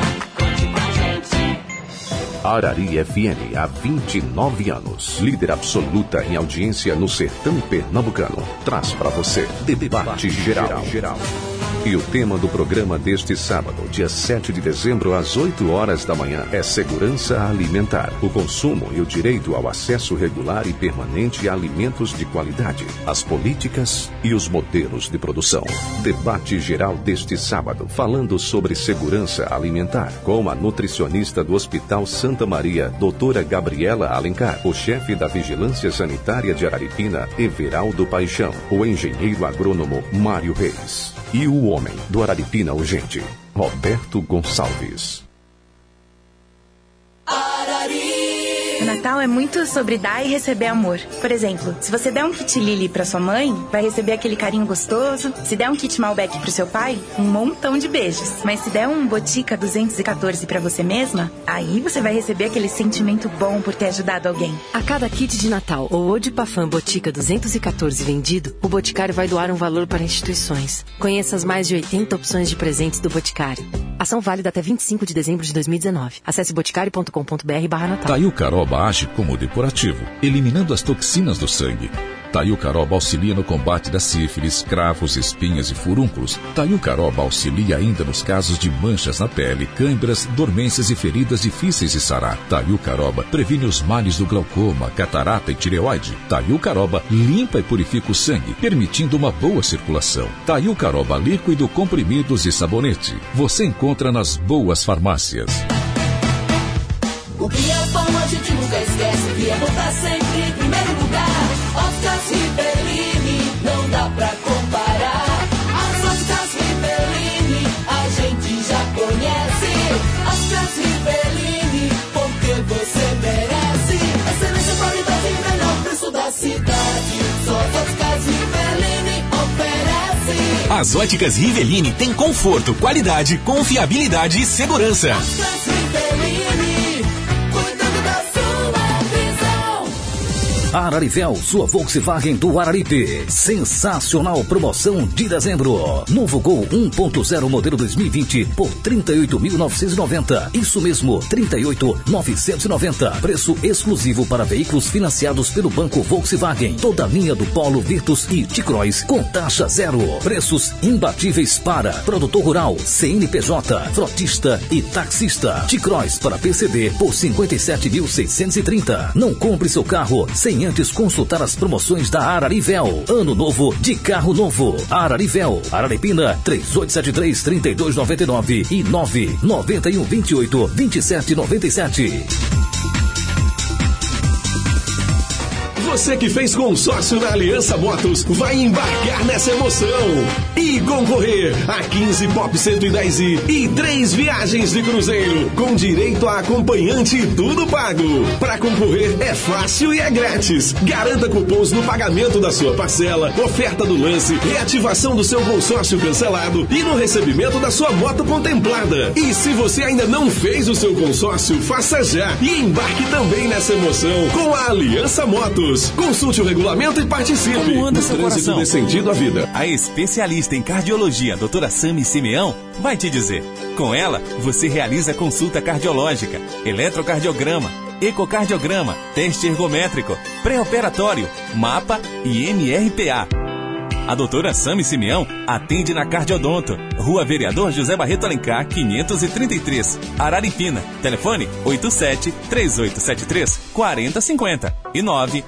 S13: Arari FM há 29 anos. Líder absoluta em audiência no sertão pernambucano. Traz para você Debate Geral. E o tema do programa deste sábado, dia 7 de dezembro, às 8 horas da manhã, é segurança alimentar. O consumo e o direito ao acesso regular e permanente a alimentos de qualidade. As políticas e os modelos de produção. Debate geral deste sábado, falando sobre segurança alimentar, com a nutricionista do Hospital Santa Maria, doutora Gabriela Alencar, o chefe da Vigilância Sanitária de Araripina, Everaldo Paixão, o engenheiro agrônomo Mário Reis. E o homem do Araripina Urgente, Roberto Gonçalves.
S20: O Natal é muito sobre dar e receber amor. Por exemplo, se você der um kit Lily pra sua mãe, vai receber aquele carinho gostoso. Se der um kit Malbec pro seu pai, um montão de beijos. Mas se der um Botica 214 pra você mesma, aí você vai receber aquele sentimento bom por ter ajudado alguém.
S21: A cada kit de Natal ou Eau de Parfum Botica 214 vendido, o Boticário vai doar um valor para instituições. Conheça as mais de 80 opções de presentes do Boticário. Ação válida até 25 de dezembro de 2019. Acesse boticário.com.br/Natal.
S1: Tail Caroba age como depurativo, eliminando as toxinas do sangue. Tail Caroba auxilia no combate da sífilis, cravos, espinhas e furúnculos. Tail Caroba auxilia ainda nos casos de manchas na pele, câimbras, dormências e feridas difíceis de sarar. Tail Caroba previne os males do glaucoma, catarata e tireoide. Tail Caroba limpa e purifica o sangue, permitindo uma boa circulação. Tail Caroba líquido, comprimidos e sabonete. Você encontra nas boas farmácias.
S5: O que é bom a gente nunca esquece, o que é bom tá sempre em primeiro lugar. Óticas Rivellini, não dá pra comparar. As Óticas Rivellini, a gente já conhece. Óticas Rivellini, porque você merece. Excelência, qualidade e melhor preço da cidade. Só as Óticas Rivellini oferece.
S19: As Óticas Rivellini têm conforto, qualidade, confiabilidade e segurança.
S5: Óticas Rivellini, cuidando da sua visão.
S6: Ararivel, sua Volkswagen do Araripe. Sensacional promoção de dezembro. Novo Gol 1.0 modelo 2020 por 38.990. Isso mesmo, 38.990. Preço exclusivo para veículos financiados pelo Banco Volkswagen. Toda a linha do Polo, Virtus e T-Cross com taxa zero. Preços imbatíveis para produtor rural, CNPJ, frotista e taxista. T-Cross para PCD por 57.630. Não compre seu carro sem antes consultar as promoções da Ararivel. Ano novo de carro novo. Ararivel, Araripina, 3873-3299 e 99128-2797.
S3: Você que fez consórcio na Aliança Motos vai embarcar nessa emoção e concorrer a 15 Pop 110i e 3 viagens de cruzeiro com direito a acompanhante e tudo pago. Para concorrer é fácil e é grátis. Garanta cupons no pagamento da sua parcela, oferta do lance, reativação do seu consórcio cancelado e no recebimento da sua moto contemplada. E se você ainda não fez o seu consórcio, faça já e embarque também nessa emoção com a Aliança Motos. Consulte o regulamento e participe.
S22: Como anda seu coração?
S3: Dê sentido à vida.
S22: A especialista em cardiologia, doutora Sami Simeão, vai te dizer. Com ela, você realiza consulta cardiológica, eletrocardiograma, ecocardiograma, teste ergométrico, pré-operatório, mapa e MRPA. A doutora Sami Simeão atende na Cardiodonto, Rua Vereador José Barreto Alencar, 533, Araripina. Telefone 87-3873-4050 e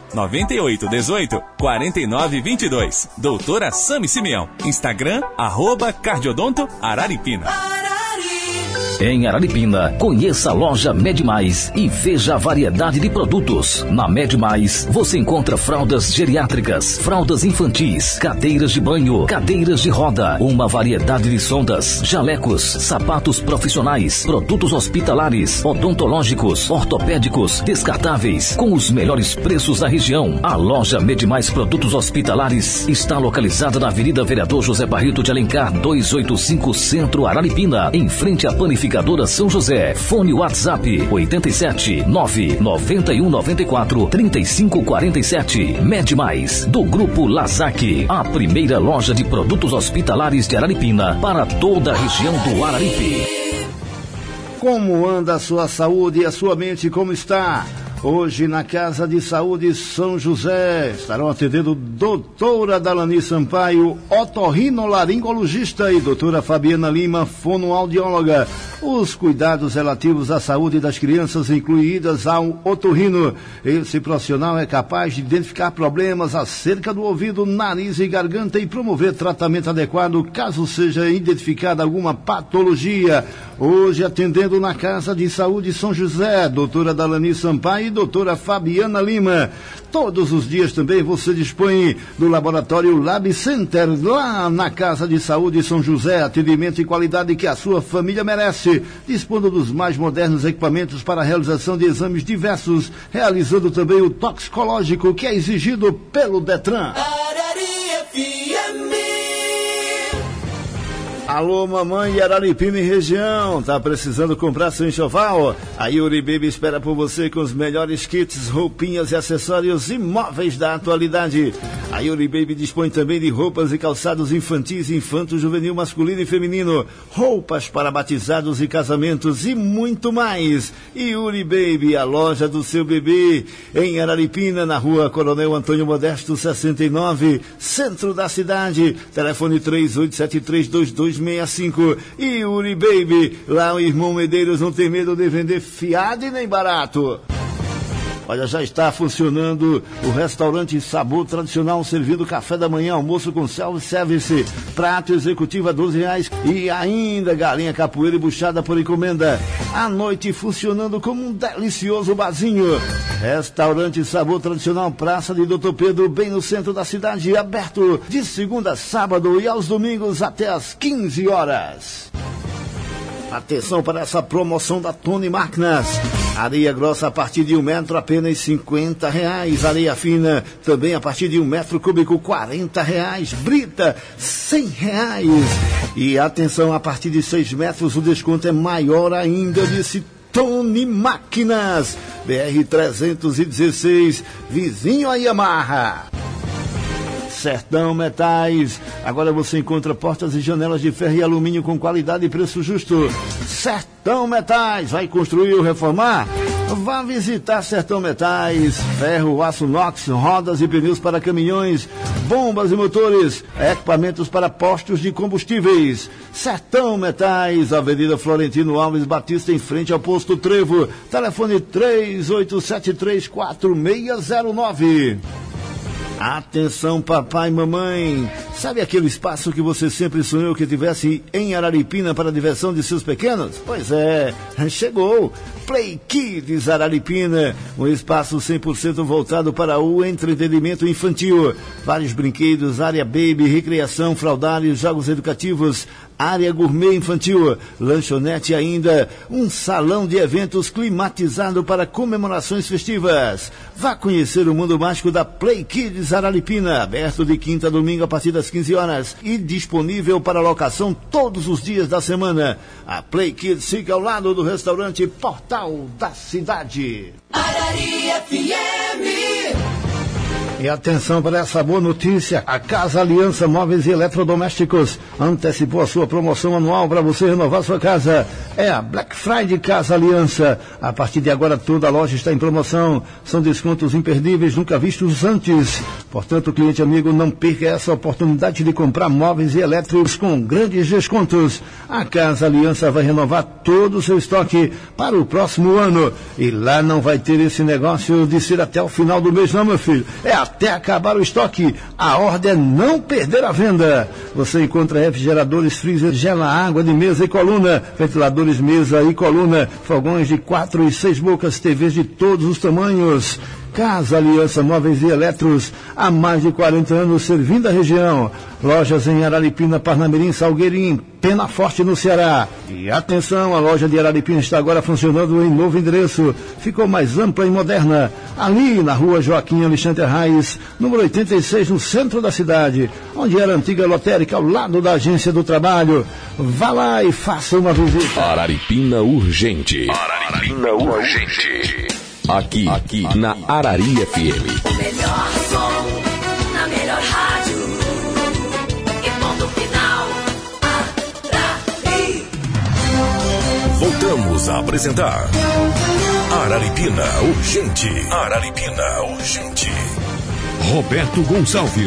S22: 99818-4922. Doutora Sami Simeão. Instagram, @Cardiodonto Araripina.
S6: Em Araripina, conheça a loja Med Mais e veja a variedade de produtos. Na Med Mais, você encontra fraldas geriátricas, fraldas infantis, cadeiras de banho, cadeiras de roda, uma variedade de sondas, jalecos, sapatos profissionais, produtos hospitalares, odontológicos, ortopédicos, descartáveis, com os melhores preços da região. A loja Med Mais Produtos Hospitalares está localizada na Avenida Vereador José Barreto de Alencar, 285 Centro, Araripina, em frente à Panificadora São José. Fone WhatsApp 87 991 94 35 47. Med Mais, do Grupo Lazac, a primeira loja de produtos hospitalares de Araripina para toda a região do Araripe.
S4: Como anda a sua saúde e a sua mente, como está? Hoje na Casa de Saúde São José estarão atendendo doutora Dalani Sampaio, otorrinolaringologista, e doutora Fabiana Lima, fonoaudióloga. Os cuidados relativos à saúde das crianças incluídas ao otorrino. Esse profissional é capaz de identificar problemas acerca do ouvido, nariz e garganta e promover tratamento adequado caso seja identificada alguma patologia. Hoje atendendo na Casa de Saúde São José, doutora Dalani Sampaio e doutora Fabiana Lima. Todos os dias também você dispõe do laboratório Lab Center, lá na Casa de Saúde São José. Atendimento e qualidade que a sua família merece. Dispondo dos mais modernos equipamentos para a realização de exames diversos, realizando também o toxicológico que é exigido pelo Detran. Alô, mamãe e Araripina e região, tá precisando comprar seu enxoval? A Yuri Baby espera por você com os melhores kits, roupinhas e acessórios e móveis da atualidade. A Yuri Baby dispõe também de roupas e calçados infantis, infanto, juvenil, masculino e feminino, roupas para batizados e casamentos e muito mais. Yuri Baby, a loja do seu bebê, em Araripina, na rua Coronel Antônio Modesto, 69, centro da cidade. Telefone 38732265. E Yuri Baby, lá o irmão Medeiros não tem medo de vender fiado e nem barato. Olha, já está funcionando o restaurante Sabor Tradicional, servindo café da manhã, almoço com self-service, prato executivo a R$12 e ainda galinha capoeira e buchada por encomenda. À noite funcionando como um delicioso barzinho. Restaurante Sabor Tradicional, Praça de Doutor Pedro, bem no centro da cidade, aberto de segunda a sábado e aos domingos até às 15 horas. Atenção para essa promoção da Tony Máquinas. Areia grossa a partir de 1 metro, apenas R$50. Areia fina, também a partir de 1 metro cúbico, R$40. Brita, R$100. E atenção, a partir de 6 metros o desconto é maior ainda, disse Tony Máquinas. BR-316, vizinho a Yamaha. Sertão Metais, agora você encontra portas e janelas de ferro e alumínio com qualidade e preço justo. Sertão Metais, vai construir ou reformar? Vá visitar Sertão Metais. Ferro, aço inox, rodas e pneus para caminhões, bombas e motores, equipamentos para postos de combustíveis. Sertão Metais, Avenida Florentino Alves Batista, em frente ao posto Trevo. Telefone 38734609. Atenção, papai e mamãe. Sabe aquele espaço que você sempre sonhou que tivesse em Araripina para a diversão de seus pequenos? Pois é, chegou. Play Kids Araripina, um espaço 100% voltado para o entretenimento infantil. Vários brinquedos, área baby, recreação, fraldários, jogos educativos, área gourmet infantil, lanchonete e ainda um salão de eventos climatizado para comemorações festivas. Vá conhecer o mundo mágico da Play Kids Araripina, aberto de quinta a domingo a partir das 15 horas e disponível para locação todos os dias da semana. A Play Kids fica ao lado do restaurante Portal da Cidade.
S5: Araria FM.
S4: E atenção para essa boa notícia, a Casa Aliança Móveis e Eletrodomésticos antecipou a sua promoção anual para você renovar sua casa. É a Black Friday Casa Aliança. A partir de agora toda a loja está em promoção. São descontos imperdíveis, nunca vistos antes. Portanto, cliente amigo, não perca essa oportunidade de comprar móveis e elétricos com grandes descontos. A Casa Aliança vai renovar todo o seu estoque para o próximo ano. E lá não vai ter esse negócio de ser até o final do mês, não, meu filho. É até acabar o estoque. A ordem é não perder a venda. Você encontra refrigeradores, freezer, gela-água de mesa e coluna, ventiladores mesa e coluna, fogões de 4 e 6 bocas, TVs de todos os tamanhos. Casa Aliança Móveis e Eletros, há mais de 40 anos servindo a região. Lojas em Araripina, Parnamirim, Salgueirim, Pena Forte no Ceará. E atenção, a loja de Araripina está agora funcionando em novo endereço. Ficou mais ampla e moderna. Ali na rua Joaquim Alexandre Reis, número 86, no centro da cidade, onde era a antiga lotérica, ao lado da Agência do Trabalho. Vá lá e faça uma visita.
S1: Araripina Urgente. Araripina Urgente. Aqui na Araria FM.
S5: O melhor som, na melhor rádio. E ponto final. Arari.
S1: Voltamos a apresentar Araripina Urgente. Araripina Urgente. Roberto Gonçalves.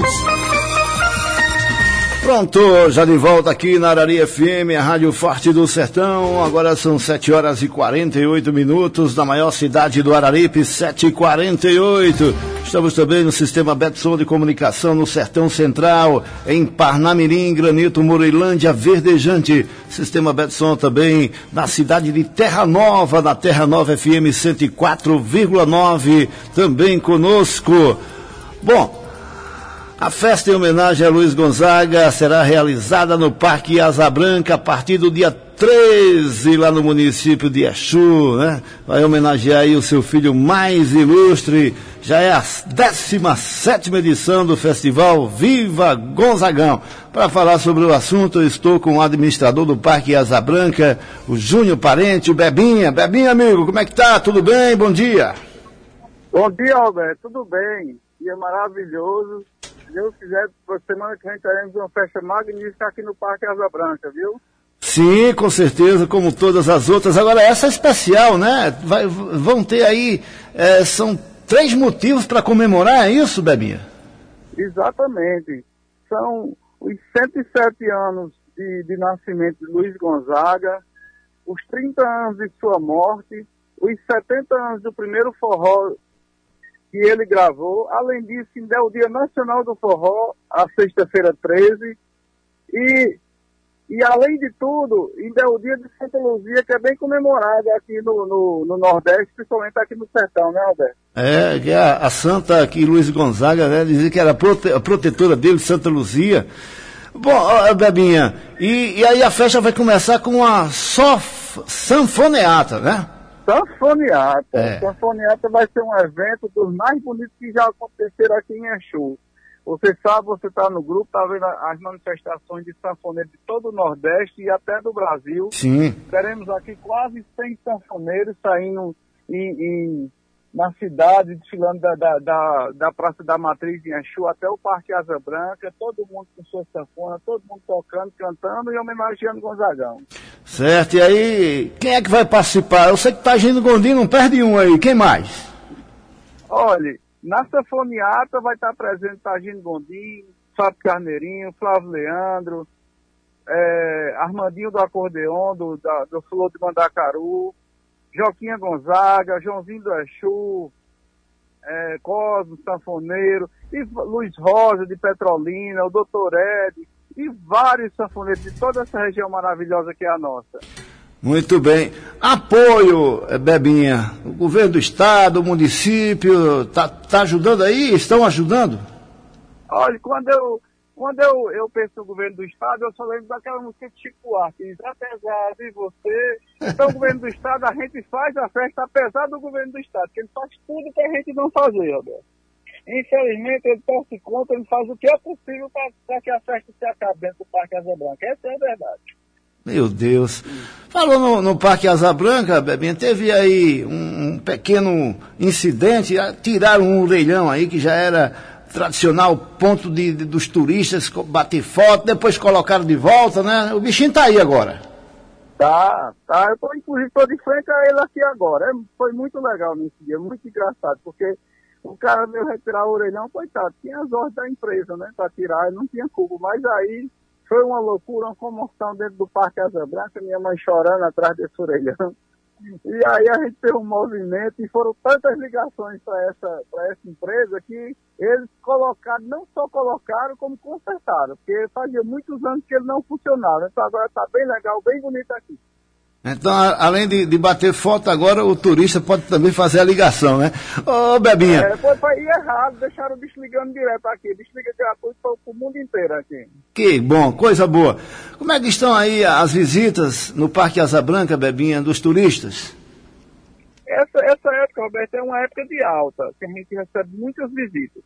S4: Pronto, já de volta aqui na Araria FM, a Rádio Forte do Sertão. Agora são 7 horas e 48 minutos, na maior cidade do Araripe, 7h48. Estamos também no sistema Betson de comunicação no Sertão Central, em Parnamirim, Granito, Moreilândia, Verdejante. Sistema Betson também na cidade de Terra Nova, na Terra Nova FM 104,9, também conosco. Bom, a festa em homenagem a Luiz Gonzaga será realizada no Parque Asa Branca a partir do dia 13, lá no município de Exu, né? Vai homenagear aí o seu filho mais ilustre. Já é a 17ª edição do festival Viva Gonzagão. Para falar sobre o assunto, eu estou com o administrador do Parque Asa Branca, o Júnior Parente, o Bebinha. Bebinha, amigo, como é que tá? Tudo bem? Bom dia.
S2: Bom dia, Alberto. Tudo bem? Dia maravilhoso. Se Deus quiser, por semana que vem teremos uma festa magnífica aqui no Parque Asa Branca, viu?
S4: Sim, com certeza, como todas as outras. Agora, essa é especial, né? Vão ter aí, são 3 motivos para comemorar, é isso, Bebinha?
S2: Exatamente. São os 107 anos de nascimento de Luiz Gonzaga, os 30 anos de sua morte, os 70 anos do primeiro forró que ele gravou. Além disso, ainda é o Dia Nacional do Forró, a sexta-feira 13. E além de tudo, ainda é o Dia de Santa Luzia, que é bem comemorado aqui no Nordeste, principalmente aqui no Sertão, né, Alberto?
S4: Que é a santa que Luiz Gonzaga, né, dizia que era a protetora dele, Santa Luzia. Bom, Bebinha, e aí a festa vai começar com uma sanfoneata, né?
S2: Sanfoneata. Sanfoneata vai ser um evento dos mais bonitos que já aconteceram aqui em Exu. Você sabe, você está no grupo, está vendo as manifestações de sanfoneiros de todo o Nordeste e até do Brasil.
S4: Sim.
S2: Teremos aqui quase 100 sanfoneiros saindo na cidade, desfilando da Praça da Matriz em Exu até o Parque Asa Branca, todo mundo com sua sanfona, todo mundo tocando, cantando e homenageando Gonzagão.
S4: Certo, e aí, quem é que vai participar? Eu sei que Tagino Gondim não perde um aí, quem mais?
S2: Olha, na sanfoneata vai estar presente Tagino Gondim, Fábio Carneirinho, Flávio Leandro, Armandinho do Acordeon, do Flor de Mandacaru, Joquinha Gonzaga, Joãozinho do Exu, Cosmo, sanfoneiro, e Luiz Rosa de Petrolina, o Dr. Ed, e vários sanfoneiros de toda essa região maravilhosa que é a nossa.
S4: Muito bem. Apoio, Bebinha, o governo do estado, o município, tá ajudando aí? Estão ajudando?
S2: Olha, quando eu penso no governo do estado, eu só lembro daquela música de Chico Buarque, apesar de você. Então, o governo do estado, a gente faz a festa apesar do governo do estado, porque ele faz tudo que a gente não fazer, Roberto. Infelizmente, ele torce contra, ele faz o que é possível para que a festa se acabe dentro do Parque Asa Branca. Essa é a verdade.
S4: Meu Deus. Falou no Parque Asa Branca, Bebinha, teve aí um pequeno incidente, tiraram um orelhão aí que já era tradicional ponto dos turistas bater foto, depois colocaram de volta, né? O bichinho tá aí agora.
S2: Tá. Eu inclusive tô de frente a ele aqui agora. Foi muito legal nesse dia, muito engraçado, porque o cara veio retirar o orelhão, coitado, tinha as ordens da empresa, né, para tirar, ele não tinha culpa, mas aí foi uma loucura, uma comoção dentro do Parque Asa Branca, minha mãe chorando atrás desse orelhão. E aí a gente fez um movimento e foram tantas ligações para essa empresa que eles colocaram, não só colocaram, como consertaram, porque fazia muitos anos que ele não funcionava. Então agora está bem legal, bem bonito aqui.
S4: Então, além de bater foto, agora o turista pode também fazer a ligação, né? Ô, Bebinha.
S2: Foi errado, deixaram o bicho ligando direto aqui. O bicho liga gratuito para o mundo inteiro aqui.
S4: Que bom, coisa boa. Como é que estão aí as visitas no Parque Asa Branca, Bebinha, dos turistas?
S2: Essa época, Roberto, é uma época de alta, que a gente recebe muitas visitas.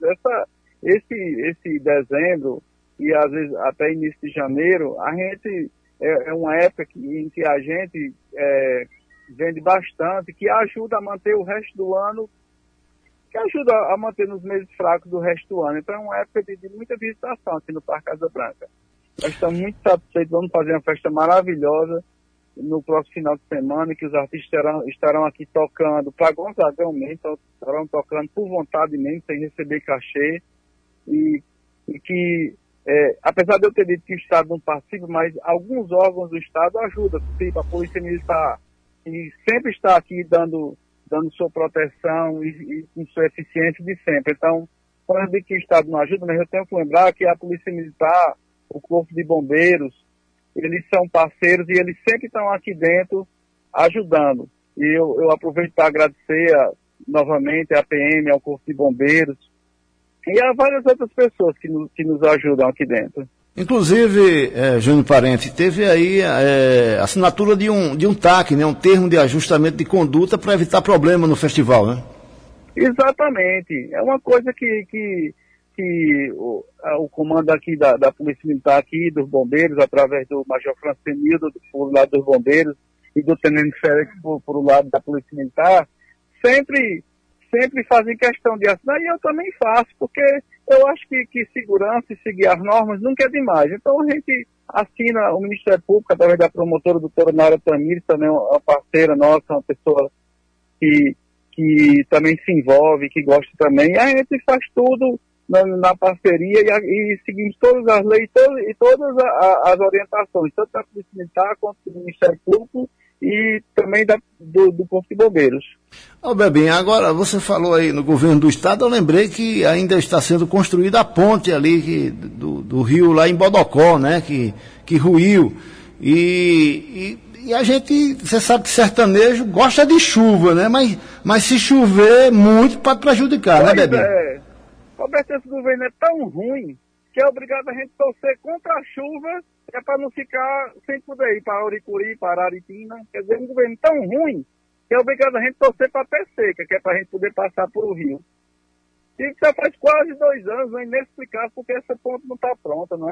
S2: Esse dezembro e às vezes até início de janeiro, a gente... É uma época em que a gente vende bastante, que ajuda a manter o resto do ano, que ajuda a manter nos meses fracos do resto do ano. Então é uma época de muita visitação aqui no Parque Asa Branca. Nós estamos muito satisfeitos, vamos fazer uma festa maravilhosa no próximo final de semana, que os artistas estarão aqui tocando para Gonzagão mesmo, estarão tocando por vontade mesmo, sem receber cachê, e que... apesar de eu ter dito que o Estado não participa, mas alguns órgãos do Estado ajudam, tipo a Polícia Militar, que sempre está aqui dando sua proteção e com sua eficiência de sempre. Então, quando eu digo que o Estado não ajuda, mas eu tenho que lembrar que a Polícia Militar, o Corpo de Bombeiros, eles são parceiros e eles sempre estão aqui dentro ajudando. E eu aproveito para agradecer novamente a PM, ao Corpo de Bombeiros, e há várias outras pessoas que nos ajudam aqui dentro.
S4: Inclusive, Júnior Parente, teve aí assinatura de um TAC, né, um termo de ajustamento de conduta para evitar problema no festival, né? Exatamente. É uma coisa que o comando aqui da Polícia Militar aqui, dos bombeiros, através do Major Francenildo, por lado dos bombeiros, e do Tenente Félix por lado da Polícia Militar, sempre fazem questão de assinar, e eu também faço, porque eu acho que segurança e seguir as normas nunca é demais. Então a gente assina, o Ministério Público, através da promotora doutora Nara Tamires, também uma parceira nossa, uma pessoa que também se envolve, que gosta também, e a gente faz tudo na parceria e seguimos todas as leis e todas as orientações, tanto da Polícia Militar quanto do Ministério Público, e também do Corpo de Bombeiros. Bebinha, agora você falou aí no governo do estado, eu lembrei que ainda está sendo construída a ponte ali do rio lá em Bodocó, né, que ruiu, e a gente, você sabe que sertanejo gosta de chuva, né, mas se chover muito pode prejudicar, né, Bebinha?
S2: Roberto, esse governo é tão ruim que é obrigado a gente torcer contra a chuva, é para não ficar sem poder ir para Auricuri, para Araritina. Quer dizer, um governo tão ruim que é obrigado a gente torcer para a pé seca, que é para a gente poder passar por o rio. E já faz quase 2 anos, é inexplicável porque essa ponte não está pronta, não é?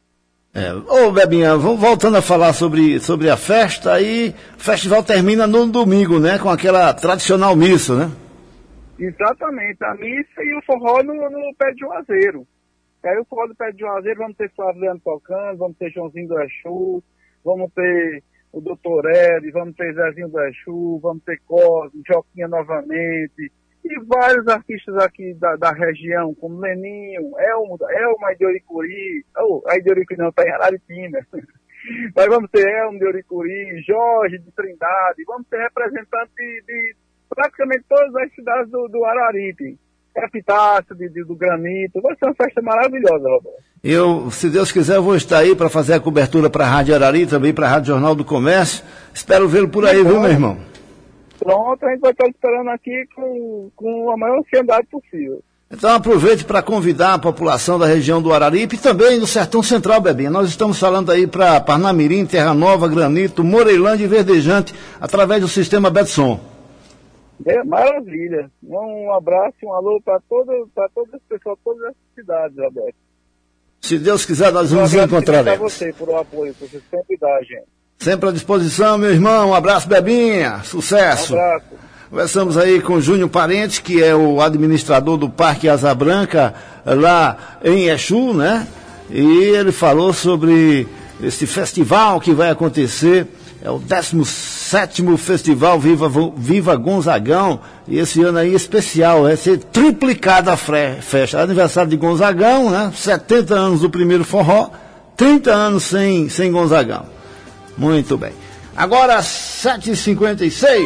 S4: Bebinha, vamos voltando a falar sobre a festa, aí o festival termina no domingo, né, com aquela tradicional missa, né?
S2: Exatamente, a missa e o forró no Pé de Juazeiro. Aí o forró do Pé de Juazeiro, vamos ter Flávio Leandro tocando, vamos ter Joãozinho do Exu, vamos ter o Dr. Ed, vamos ter Zezinho do Exu, vamos ter Cosmo, Joquinha novamente, e vários artistas aqui da região, como Leninho, Elma de Oricuri, aí de Oricuri não, está em Araritina, mas vamos ter Elma de Oricuri, Jorge de Trindade, vamos ter representantes de praticamente todas as cidades do Araripe. epitácio do granito. Vai ser uma festa maravilhosa, Roberto.
S4: Eu, se Deus quiser, eu vou estar aí para fazer a cobertura para a Rádio Arari, também para a Rádio Jornal do Comércio. Espero vê-lo por aí, viu, meu irmão?
S2: Pronto, a gente vai estar esperando aqui com a maior ansiedade possível.
S4: Então aproveite para convidar a população da região do Araripe e também do Sertão Central, Bebinha. Nós estamos falando aí para Parnamirim, Terra Nova, Granito, Moreilândia e Verdejante, através do sistema Betson.
S2: Maravilha. Um abraço e um alô para todas as pessoas, todas as cidades, Roberto.
S4: Se Deus quiser, nós nos encontraremos.
S2: Obrigado a você por o apoio, por você sempre dar, gente.
S4: Sempre à disposição, meu irmão. Um abraço, Bebinha. Sucesso.
S2: Um abraço.
S4: Conversamos aí com Júnior Parente, que é o administrador do Parque Asa Branca, lá em Exu, né? E ele falou sobre esse festival que vai acontecer. É o 17º Festival Viva Gonzagão, e esse ano aí especial, vai ser triplicada a festa. Aniversário de Gonzagão, né? 70 anos do primeiro forró, 30 anos sem Gonzagão. Muito bem. Agora, 7h56,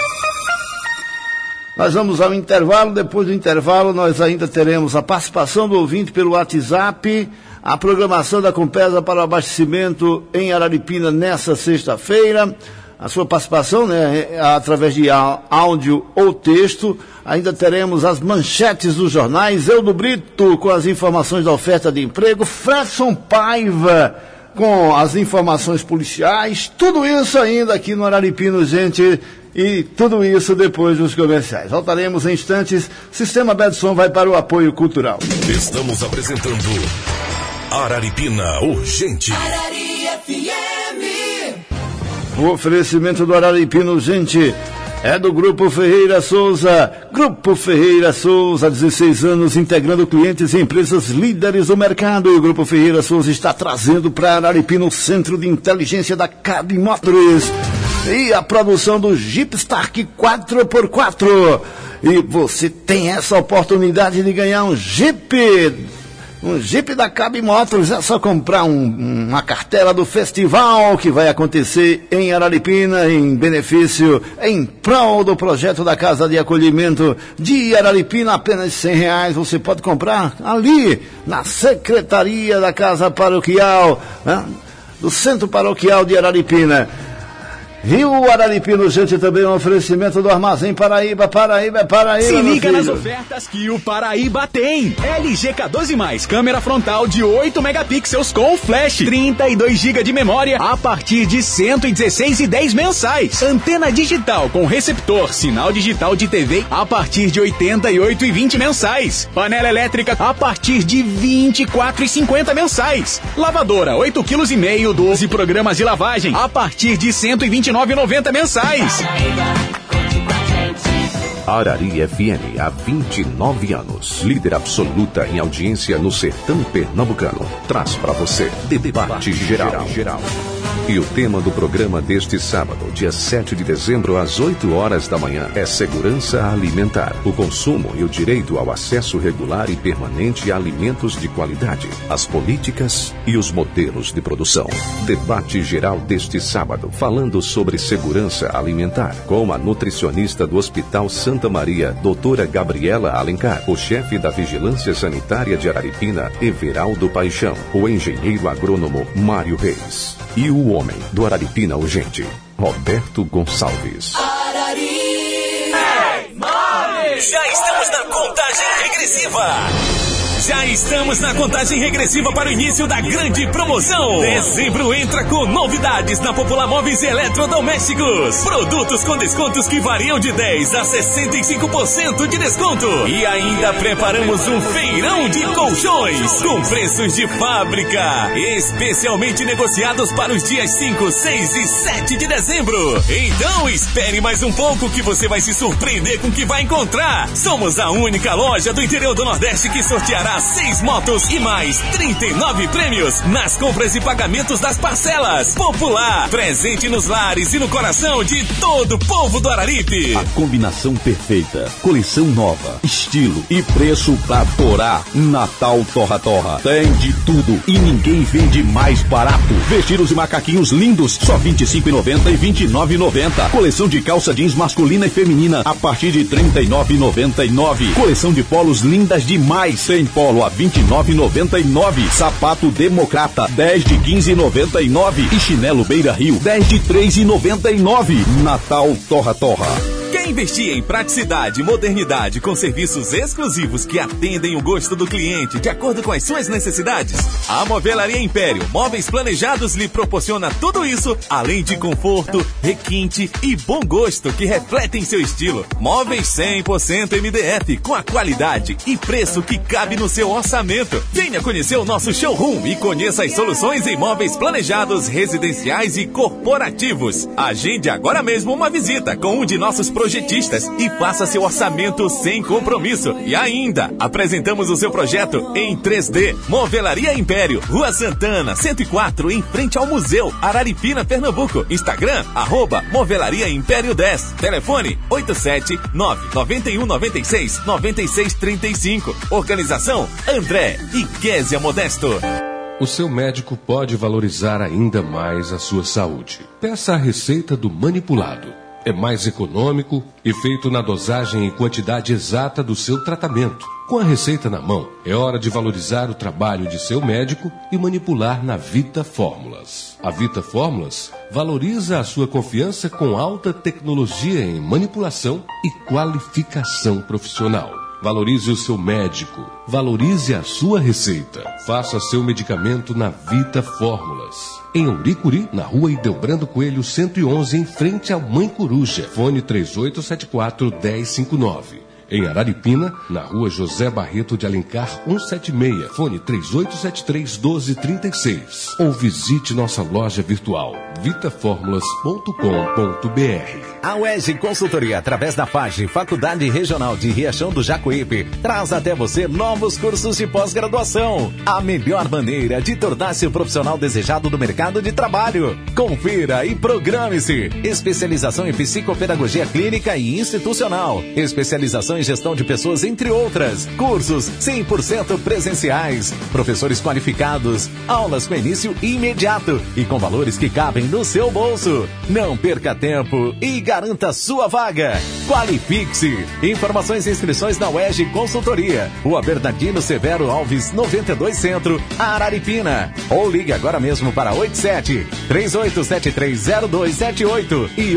S4: nós vamos ao intervalo. Depois do intervalo, nós ainda teremos a participação do ouvinte pelo WhatsApp, a programação da Compesa para o abastecimento em Araripina nessa sexta-feira. A sua participação, né, através de áudio ou texto. Ainda teremos as manchetes dos jornais. Eudo Brito com as informações da oferta de emprego. Fredson Paiva com as informações policiais. Tudo isso ainda aqui no Araripino, gente. E tudo isso depois dos comerciais. Voltaremos em instantes. Sistema Betson vai para o apoio cultural.
S3: Estamos apresentando Araripina Urgente.
S5: Arari FM.
S4: O oferecimento do Araripina Urgente é do Grupo Ferreira Souza. Grupo Ferreira Souza, 16 anos, integrando clientes e empresas líderes do mercado. E o Grupo Ferreira Souza está trazendo para Araripina o centro de inteligência da Cab Motors e a produção do Jeep Stark 4x4. E você tem essa oportunidade de ganhar um Jeep da Cab Motors. É só comprar uma cartela do festival que vai acontecer em Araripina, em benefício, em prol do projeto da Casa de Acolhimento de Araripina. Apenas R$100 você pode comprar ali na Secretaria da Casa Paroquial, né, do Centro Paroquial de Araripina. Rio Araripino, gente, também um oferecimento do Armazém Paraíba.
S19: Se liga nas ofertas que o Paraíba tem. LG K12+, câmera frontal de 8 megapixels com flash, 32 GB de memória a partir de 116,10 mensais. Antena digital com receptor, sinal digital de TV a partir de 88,20 mensais. Panela elétrica a partir de 24,50 mensais. Lavadora 8,5 kg, 12 programas de lavagem a partir de 129,90 mensais.
S13: Arari FM há 29 anos. Líder absoluta em audiência no sertão pernambucano. Traz para você Debate Geral. E o tema do programa deste sábado, dia 7 de dezembro, às 8 horas da manhã, é segurança alimentar. O consumo e o direito ao acesso regular e permanente a alimentos de qualidade. As políticas e os modelos de produção. Debate geral deste sábado, falando sobre segurança alimentar, com a nutricionista do Hospital Santa Maria, doutora Gabriela Alencar, o chefe da Vigilância Sanitária de Araripina, Everaldo Paixão, o engenheiro agrônomo Mário Reis. E o homem do Araripina Urgente, Roberto Gonçalves.
S5: Arari!
S19: Ei,
S22: Já estamos na contagem regressiva. Já estamos na contagem regressiva para o início da grande promoção. Dezembro entra com novidades na Popular Móveis e Eletrodomésticos. Produtos com descontos que variam de 10% a 65% de desconto. E ainda preparamos um feirão de colchões com preços de fábrica, especialmente negociados para os dias 5, 6 e 7 de dezembro. Então espere mais um pouco que você vai se surpreender com o que vai encontrar. Somos a única loja do interior do Nordeste que sorteará concorra a 6 motos e mais 39 prêmios nas compras e pagamentos das parcelas. Popular, presente nos lares e no coração de todo o povo do Araripe.
S7: A combinação perfeita, coleção nova, estilo e preço pra torar. Natal Torra Torra. Tem de tudo e ninguém vende mais barato. Vestidos e macaquinhos lindos, só R$ 25,90 e R$ 29,90. Coleção de calça jeans masculina e feminina a partir de R$ 39,99. Coleção de polos lindas demais. Tem polo a R$ 29,99. Sapato Democrata 10 de R$ 15,99 e chinelo Beira Rio 10 de R$ 3,99. Natal Torra Torra.
S22: Quer investir em praticidade e modernidade com serviços exclusivos que atendem o gosto do cliente de acordo com as suas necessidades? A Movelaria Império Móveis Planejados lhe proporciona tudo isso, além de conforto, requinte e bom gosto que refletem seu estilo. Móveis 100% MDF com a qualidade e preço que cabe no seu orçamento. Venha conhecer o nosso showroom e conheça as soluções em móveis planejados, residenciais e corporativos. Agende agora mesmo uma visita com um de nossos projetistas e faça seu orçamento sem compromisso. E ainda, apresentamos o seu projeto em 3D. Movelaria Império, Rua Santana, 104, em frente ao Museu, Araripina, Pernambuco. Instagram, @Movelaria Império 10. Telefone, 879-9196-9635. Organização, André e Kézia Modesto.
S8: O seu médico pode valorizar ainda mais a sua saúde. Peça a receita do manipulado. É mais econômico e feito na dosagem e quantidade exata do seu tratamento. Com a receita na mão, é hora de valorizar o trabalho de seu médico e manipular na Vita Fórmulas. A Vita Fórmulas valoriza a sua confiança com alta tecnologia em manipulação e qualificação profissional. Valorize o seu médico. Valorize a sua receita. Faça seu medicamento na Vita Fórmulas. Em Ouricuri, na rua Ideobrando Coelho 111, em frente ao Mãe Coruja. Fone 3874-1059. Em Araripina, na rua José Barreto de Alencar 176. Fone 3873-1236. Ou visite nossa loja virtual vitaformulas.com.br.
S23: A UERJ Consultoria, através da FAGE, Faculdade Regional de Riachão do Jacuípe, traz até você novos cursos de pós-graduação. A melhor maneira de tornar-se o profissional desejado do mercado de trabalho. Confira e programe-se. Especialização em psicopedagogia clínica e institucional. Especialização em gestão de pessoas, entre outras. Cursos 100% presenciais. Professores qualificados. Aulas com início imediato e com valores que cabem no seu bolso. Não perca tempo e garanta sua vaga. Qualifique-se. Informações e inscrições na UERJ Consultoria. Rua Bernardino Severo Alves, 92 Centro, Araripina. Ou ligue agora mesmo para 87-38730278 e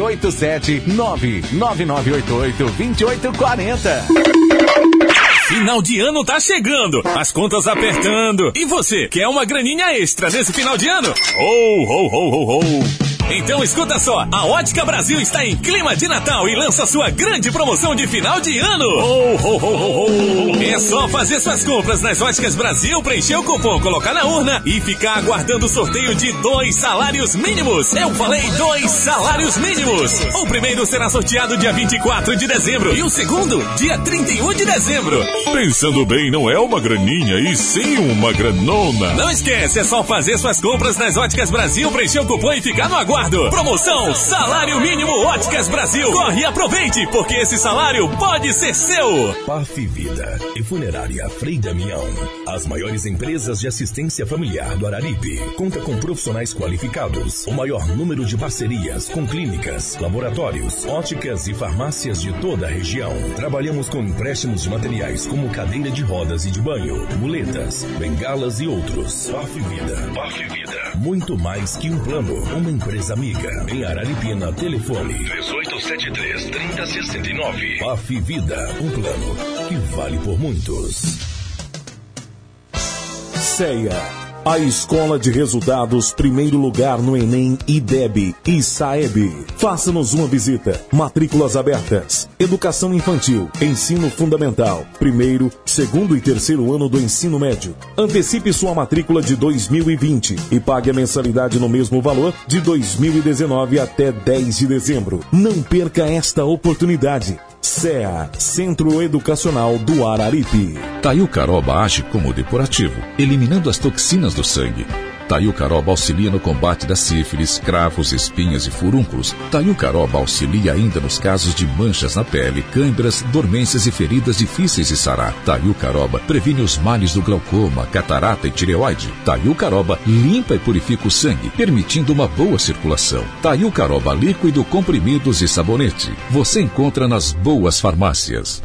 S23: 879-9988-2840.
S22: Final de ano tá chegando, as contas apertando. E você, quer uma graninha extra nesse final de ano? Ho, ho, ho, ho, ho. Então escuta só, a Ótica Brasil está em clima de Natal e lança sua grande promoção de final de ano. Oh, oh, oh, oh, oh. É só fazer suas compras nas Óticas Brasil, preencher o cupom, colocar na urna e ficar aguardando o sorteio de 2 salários mínimos. Eu falei 2 salários mínimos. O primeiro será sorteado dia 24 de dezembro e o segundo dia 31 de dezembro.
S1: Pensando bem, não é uma graninha e sim uma granona.
S22: Não esquece, é só fazer suas compras nas Óticas Brasil, preencher o cupom e ficar no aguardo. Promoção Salário Mínimo Óticas Brasil. Corre e aproveite, porque esse salário pode ser seu.
S24: PAF Vida e Funerária Frei Damião. As maiores empresas de assistência familiar do Araripe. Conta com profissionais qualificados. O maior número de parcerias com clínicas, laboratórios, óticas e farmácias de toda a região. Trabalhamos com empréstimos de materiais como cadeira de rodas e de banho, muletas, bengalas e outros. PAF Vida. PAF Vida. Muito mais que um plano. Uma empresa amiga. Em Araripina, telefone 3873-3069. PAF Vida, um plano que vale por muitos.
S25: CEA, a Escola de Resultados, primeiro lugar no Enem, IDEB e SAEB. Faça-nos uma visita. Matrículas abertas. Educação infantil, ensino fundamental, primeiro, segundo e terceiro ano do ensino médio. Antecipe sua matrícula de 2020 e pague a mensalidade no mesmo valor de 2019 até 10 de dezembro. Não perca esta oportunidade. CEA, Centro Educacional do Araripe.
S1: Taiucaroba age como depurativo, eliminando as toxinas do sangue. Taiucaroba auxilia no combate da sífilis, cravos, espinhas e furúnculos. Taiucaroba auxilia ainda nos casos de manchas na pele, câimbras, dormências e feridas difíceis de sarar. Taiucaroba previne os males do glaucoma, catarata e tireoide. Taiucaroba limpa e purifica o sangue, permitindo uma boa circulação. Taiucaroba líquido, comprimidos e sabonete. Você encontra nas boas farmácias.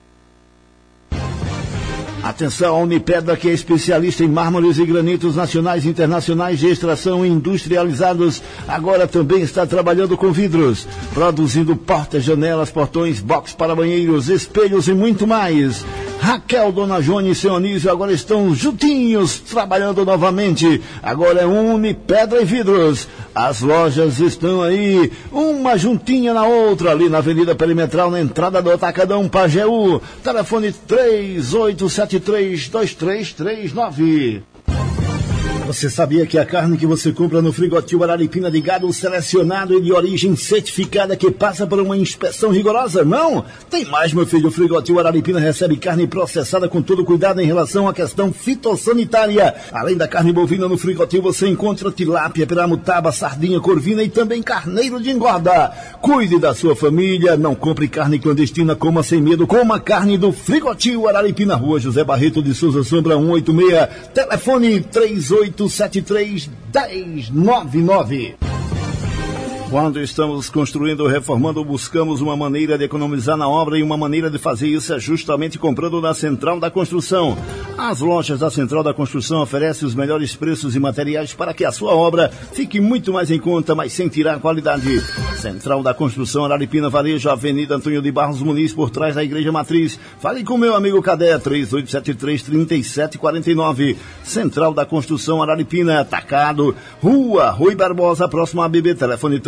S4: Atenção, a Unipedra, que é especialista em mármores e granitos nacionais e internacionais de extração industrializados, agora também está trabalhando com vidros, produzindo portas, janelas, portões, box para banheiros, espelhos e muito mais. Raquel, Dona Jônia e seu Anísio agora estão juntinhos, trabalhando novamente. Agora é Unipedra e Vidros. As lojas estão aí, uma juntinha na outra, ali na Avenida Perimetral, na entrada do Atacadão Pajeú. Telefone 3873-2339. Você sabia que a carne que você compra no Frigotil Araripina de gado selecionado e de origem certificada que passa por uma inspeção rigorosa? Não! Tem mais, meu filho. O Frigotil Araripina recebe carne processada com todo cuidado em relação à questão fitossanitária. Além da carne bovina, no Frigotil você encontra tilápia, piramutaba, sardinha, corvina e também carneiro de engorda. Cuide da sua família, não compre carne clandestina, coma sem medo, coma carne do Frigotil Araripina, Rua José Barreto de Souza Sombra 186, telefone 3873-1099. Quando estamos construindo ou reformando, buscamos uma maneira de economizar na obra, e uma maneira de fazer isso é justamente comprando na Central da Construção. As lojas da Central da Construção oferecem os melhores preços e materiais para que a sua obra fique muito mais em conta, mas sem tirar a qualidade. Central da Construção, Araripina, Varejo, Avenida Antônio de Barros Muniz, por trás da Igreja Matriz. Fale com meu amigo Cadé, 3873-3749. Central da Construção, Araripina, Atacado, Rua Rui Barbosa, próximo à ABB, telefone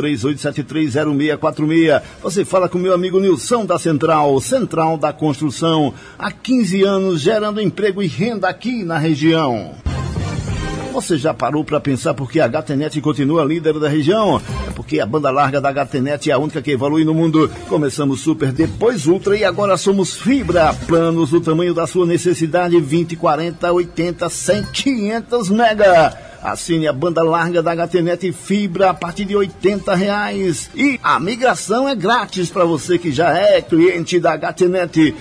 S4: 3873-0646. Você fala com meu amigo Nilson da Central da Construção. Há 15 anos gerando emprego e renda aqui na região. Você já parou para pensar por que a HTNet continua líder da região? É porque a banda larga da HTNet é a única que evolui no mundo. Começamos Super, depois Ultra e agora somos Fibra. Planos do tamanho da sua necessidade: 20, 40, 80, 100, 500 mega. Assine a banda larga da HTNet Fibra a partir de R$80. E a migração é grátis para você que já é cliente da HTNet.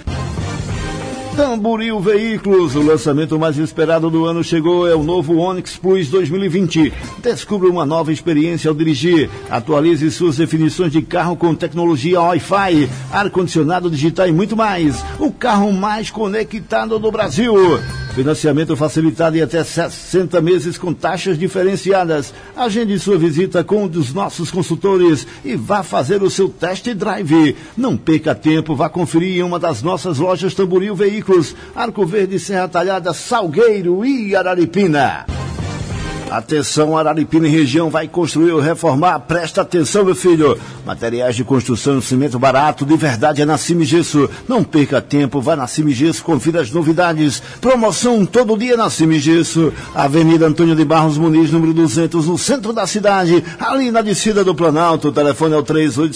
S4: Tamboril Veículos, o lançamento mais esperado do ano chegou, é o novo Onix Plus 2020. Descubra uma nova experiência ao dirigir. Atualize suas definições de carro com tecnologia Wi-Fi, ar-condicionado digital e muito mais. O carro mais conectado do Brasil. Financiamento facilitado em até 60 meses com taxas diferenciadas. Agende sua visita com um dos nossos consultores e vá fazer o seu test drive. Não perca tempo, vá conferir em uma das nossas lojas Tamboril Veículos, Arco Verde, Serra Talhada, Salgueiro e Araripina. Atenção, Araripina e região, vai construir ou reformar? Presta atenção, meu filho. Materiais de construção, cimento barato, de verdade, é na Cimigesso. Não perca tempo, vá na Cimigesso, confira as novidades. Promoção todo dia na Cimigesso. Avenida Antônio de Barros Muniz, número 200, no centro da cidade, ali na descida do Planalto. O telefone é o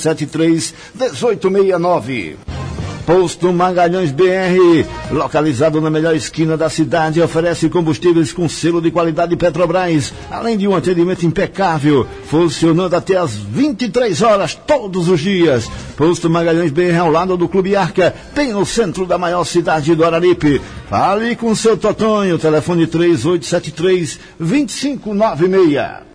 S4: 3873-1869. Posto Magalhães BR, localizado na melhor esquina da cidade, oferece combustíveis com selo de qualidade Petrobras, além de um atendimento impecável, funcionando até às 23 horas todos os dias. Posto Magalhães BR, ao lado do Clube Arca, bem no centro da maior cidade do Araripe. Fale com seu Totonho, telefone 3873-2596.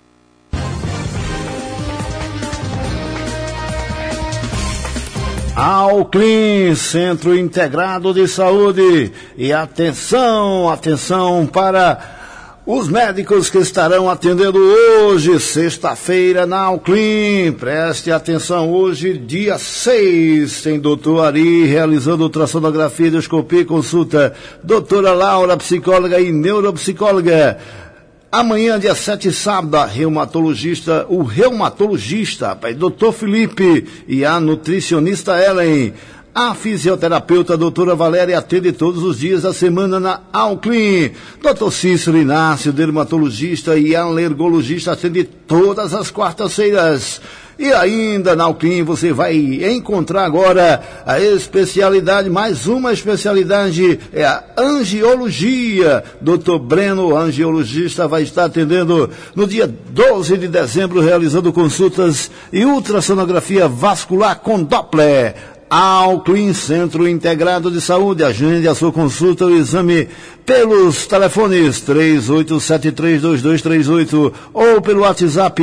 S4: Alclin, Centro Integrado de Saúde. E atenção para os médicos que estarão atendendo hoje, sexta-feira, na Alclin. Preste atenção, hoje, dia 6, tem doutor Ari realizando ultrassonografia, endoscopia e consulta. Doutora Laura, psicóloga e neuropsicóloga. Amanhã, dia 7, sábado, o reumatologista, Dr. Felipe, e a nutricionista Ellen. A fisioterapeuta doutora Valéria atende todos os dias da semana na Alclin. Dr. Cícero Inácio, dermatologista e alergologista, atende todas as quartas-feiras. E ainda na Alclin você vai encontrar agora a especialidade, mais uma especialidade, é a angiologia. Dr. Breno, angiologista, vai estar atendendo no dia 12 de dezembro, realizando consultas e ultrassonografia vascular com Doppler. Alclin, Centro Integrado de Saúde. Agende a sua consulta ou exame pelos telefones 38732238 ou pelo WhatsApp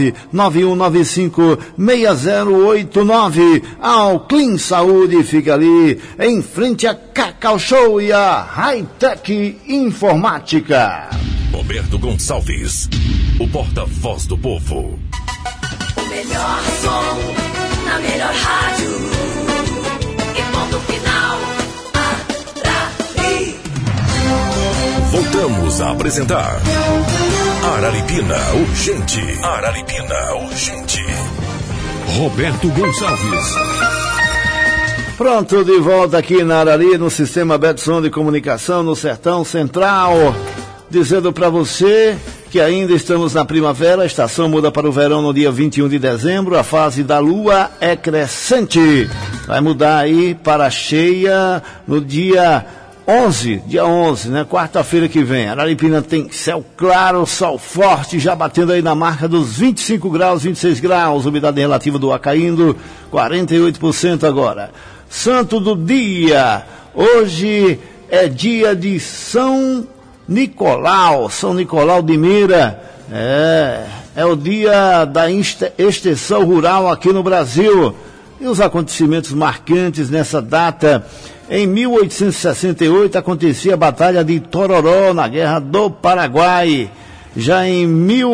S4: 991956089. Alclin Saúde fica ali em frente a Cacau Show e a Hightech Informática.
S24: Roberto Gonçalves, o porta-voz do povo.
S5: O melhor som na melhor rádio. E ponto final. Arari.
S24: Voltamos a apresentar Araripina Urgente. Araripina Urgente. Roberto Gonçalves.
S4: Pronto, de volta aqui na Arari, no Sistema Betson de Comunicação, no Sertão Central. Dizendo para você que ainda estamos na primavera, a estação muda para o verão no dia 21 de dezembro, a fase da lua é crescente. Vai mudar aí para a cheia no dia 11, né? Quarta-feira que vem. Araripina tem céu claro, sol forte, já batendo aí na marca dos 25 graus, 26 graus, umidade relativa do ar caindo, 48% agora. Santo do dia, hoje é dia de São Nicolau de Mira, é o dia da extensão rural aqui no Brasil. E os acontecimentos marcantes nessa data: em 1868 acontecia a Batalha de Tororó, na Guerra do Paraguai. Já em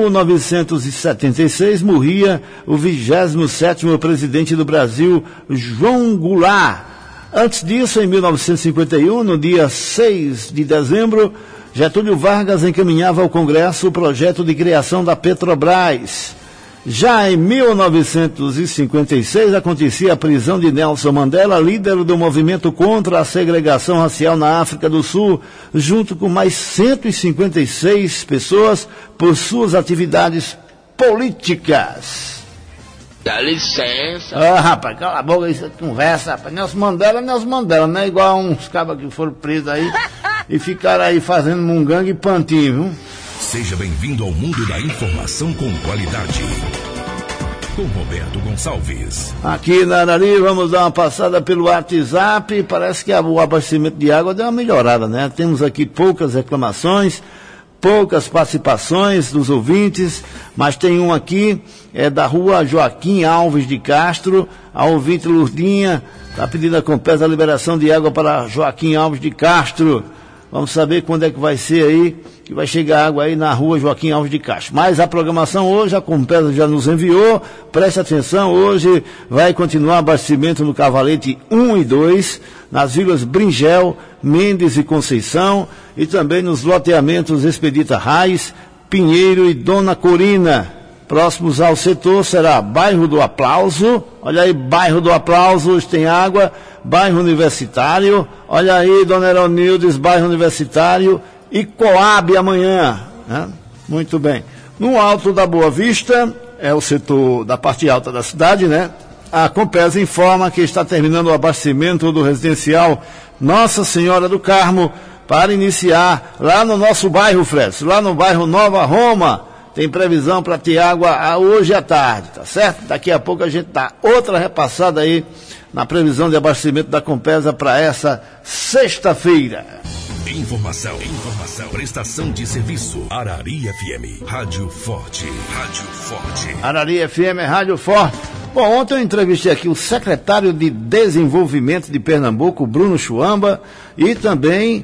S4: 1976 morria o 27º presidente do Brasil, João Goulart. Antes disso, em 1951, no dia 6 de dezembro, Getúlio Vargas encaminhava ao Congresso o projeto de criação da Petrobras. Já em 1956 acontecia a prisão de Nelson Mandela, líder do movimento contra a segregação racial na África do Sul, junto com mais 156 pessoas por suas atividades políticas.
S9: Dá licença.
S4: Rapaz, cala a boca, isso é conversa, rapaz. Nelson Mandela, não é igual a uns cabas que foram presos aí e ficaram aí fazendo mungangue e pantinho, viu?
S24: Seja bem-vindo ao mundo da informação com qualidade. Com Roberto Gonçalves.
S4: Aqui na Arari, vamos dar uma passada pelo WhatsApp. Parece que o abastecimento de água deu uma melhorada, né? Temos aqui poucas reclamações, poucas participações dos ouvintes, mas tem um aqui, é da rua Joaquim Alves de Castro. A ouvinte Lurdinha está pedindo a Compesa a liberação de água para Joaquim Alves de Castro. Vamos saber quando é que vai ser aí, que vai chegar água aí na rua Joaquim Alves de Castro. Mas a programação hoje, a Compesa já nos enviou, preste atenção, hoje vai continuar abastecimento no Cavalete 1 e 2, nas vilas Bringel, Mendes e Conceição, e também nos loteamentos Expedita Raiz, Pinheiro e Dona Corina. Próximos ao setor será Bairro do Aplauso, olha aí, Bairro do Aplauso, hoje tem água, Bairro Universitário, olha aí, Dona Eronildes, Bairro Universitário, e Coab amanhã, né? Muito bem. No Alto da Boa Vista, é o setor da parte alta da cidade, né? A Compesa informa que está terminando o abastecimento do residencial Nossa Senhora do Carmo para iniciar lá no nosso bairro, Fred, lá no bairro Nova Roma. Tem previsão para ter água hoje à tarde, tá certo? Daqui a pouco a gente dá outra repassada aí na previsão de abastecimento da Compesa para essa sexta-feira.
S24: Informação, prestação de serviço. Arari FM, Rádio Forte.
S4: Arari FM, Rádio Forte. Bom, ontem eu entrevistei aqui o secretário de Desenvolvimento de Pernambuco, Bruno Chuamba, e também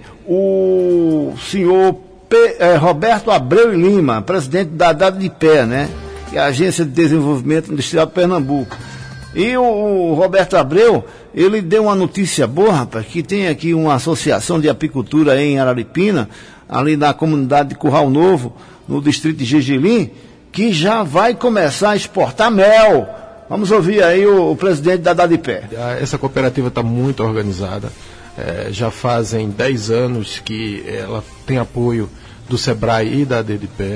S4: o senhor Roberto Abreu e Lima, presidente da ADADIPE, né? Que é a Agência de Desenvolvimento Industrial de Pernambuco. E o Roberto Abreu, ele deu uma notícia boa, rapaz, que tem aqui uma associação de apicultura em Araripina, ali na comunidade de Curral Novo, no distrito de Gergelim, que já vai começar a exportar mel. Vamos ouvir aí o presidente da ADADIPE.
S10: Essa cooperativa está muito organizada. Já fazem 10 anos que ela tem apoio do SEBRAE e da ADADIPE.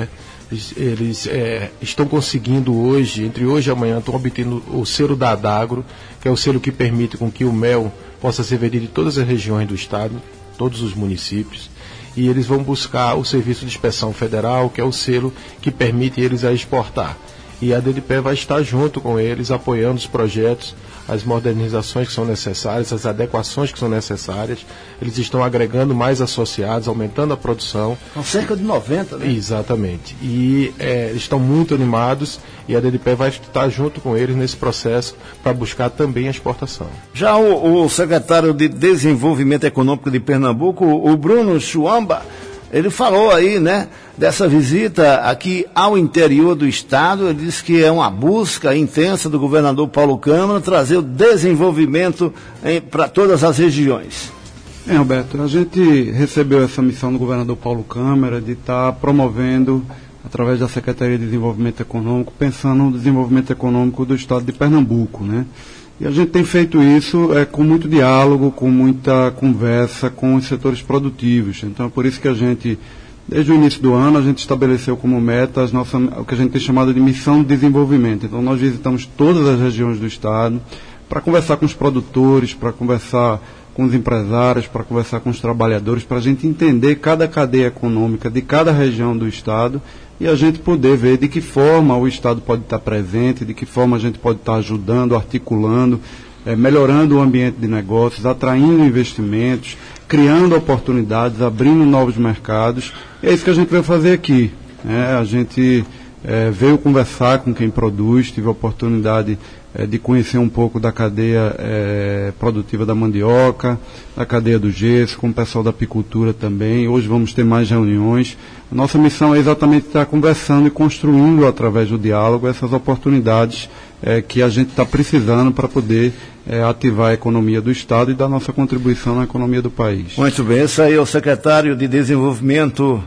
S10: Eles estão conseguindo hoje, entre hoje e amanhã, estão obtendo o selo da Adagro, que é o selo que permite com que o mel possa ser vendido em todas as regiões do estado, todos os municípios. E eles vão buscar o Serviço de Inspeção Federal, que é o selo que permite eles a exportar. E a DDPE vai estar junto com eles, apoiando os projetos, as modernizações que são necessárias, as adequações que são necessárias. Eles estão agregando mais associados, aumentando a produção.
S4: São cerca de 90, né?
S10: Exatamente. E eles estão muito animados e a DDPE vai estar junto com eles nesse processo para buscar também a exportação.
S4: Já o secretário de Desenvolvimento Econômico de Pernambuco, o Bruno Chuamba, ele falou aí, né, dessa visita aqui ao interior do estado. Ele disse que é uma busca intensa do governador Paulo Câmara trazer o desenvolvimento para todas as regiões.
S11: Roberto, a gente recebeu essa missão do governador Paulo Câmara de estar promovendo, através da Secretaria de Desenvolvimento Econômico, pensando no desenvolvimento econômico do estado de Pernambuco, né? E a gente tem feito isso com muito diálogo, com muita conversa com os setores produtivos. Então é por isso que a gente, desde o início do ano, a gente estabeleceu como meta o que a gente tem chamado de missão de desenvolvimento. Então nós visitamos todas as regiões do estado para conversar com os produtores, para conversar com os empresários, para conversar com os trabalhadores, para a gente entender cada cadeia econômica de cada região do estado e a gente poder ver de que forma o Estado pode estar presente, de que forma a gente pode estar ajudando, articulando, melhorando o ambiente de negócios, atraindo investimentos, criando oportunidades, abrindo novos mercados. E é isso que a gente vai fazer aqui, né? A gente veio conversar com quem produz, tive a oportunidade de conhecer um pouco da cadeia produtiva da mandioca, da cadeia do gesso, com o pessoal da apicultura também. Hoje vamos ter mais reuniões. A nossa missão é exatamente estar conversando e construindo, através do diálogo, essas oportunidades que a gente está precisando para poder ativar a economia do Estado e dar nossa contribuição na economia do país.
S4: Muito bem, esse aí é o secretário de Desenvolvimento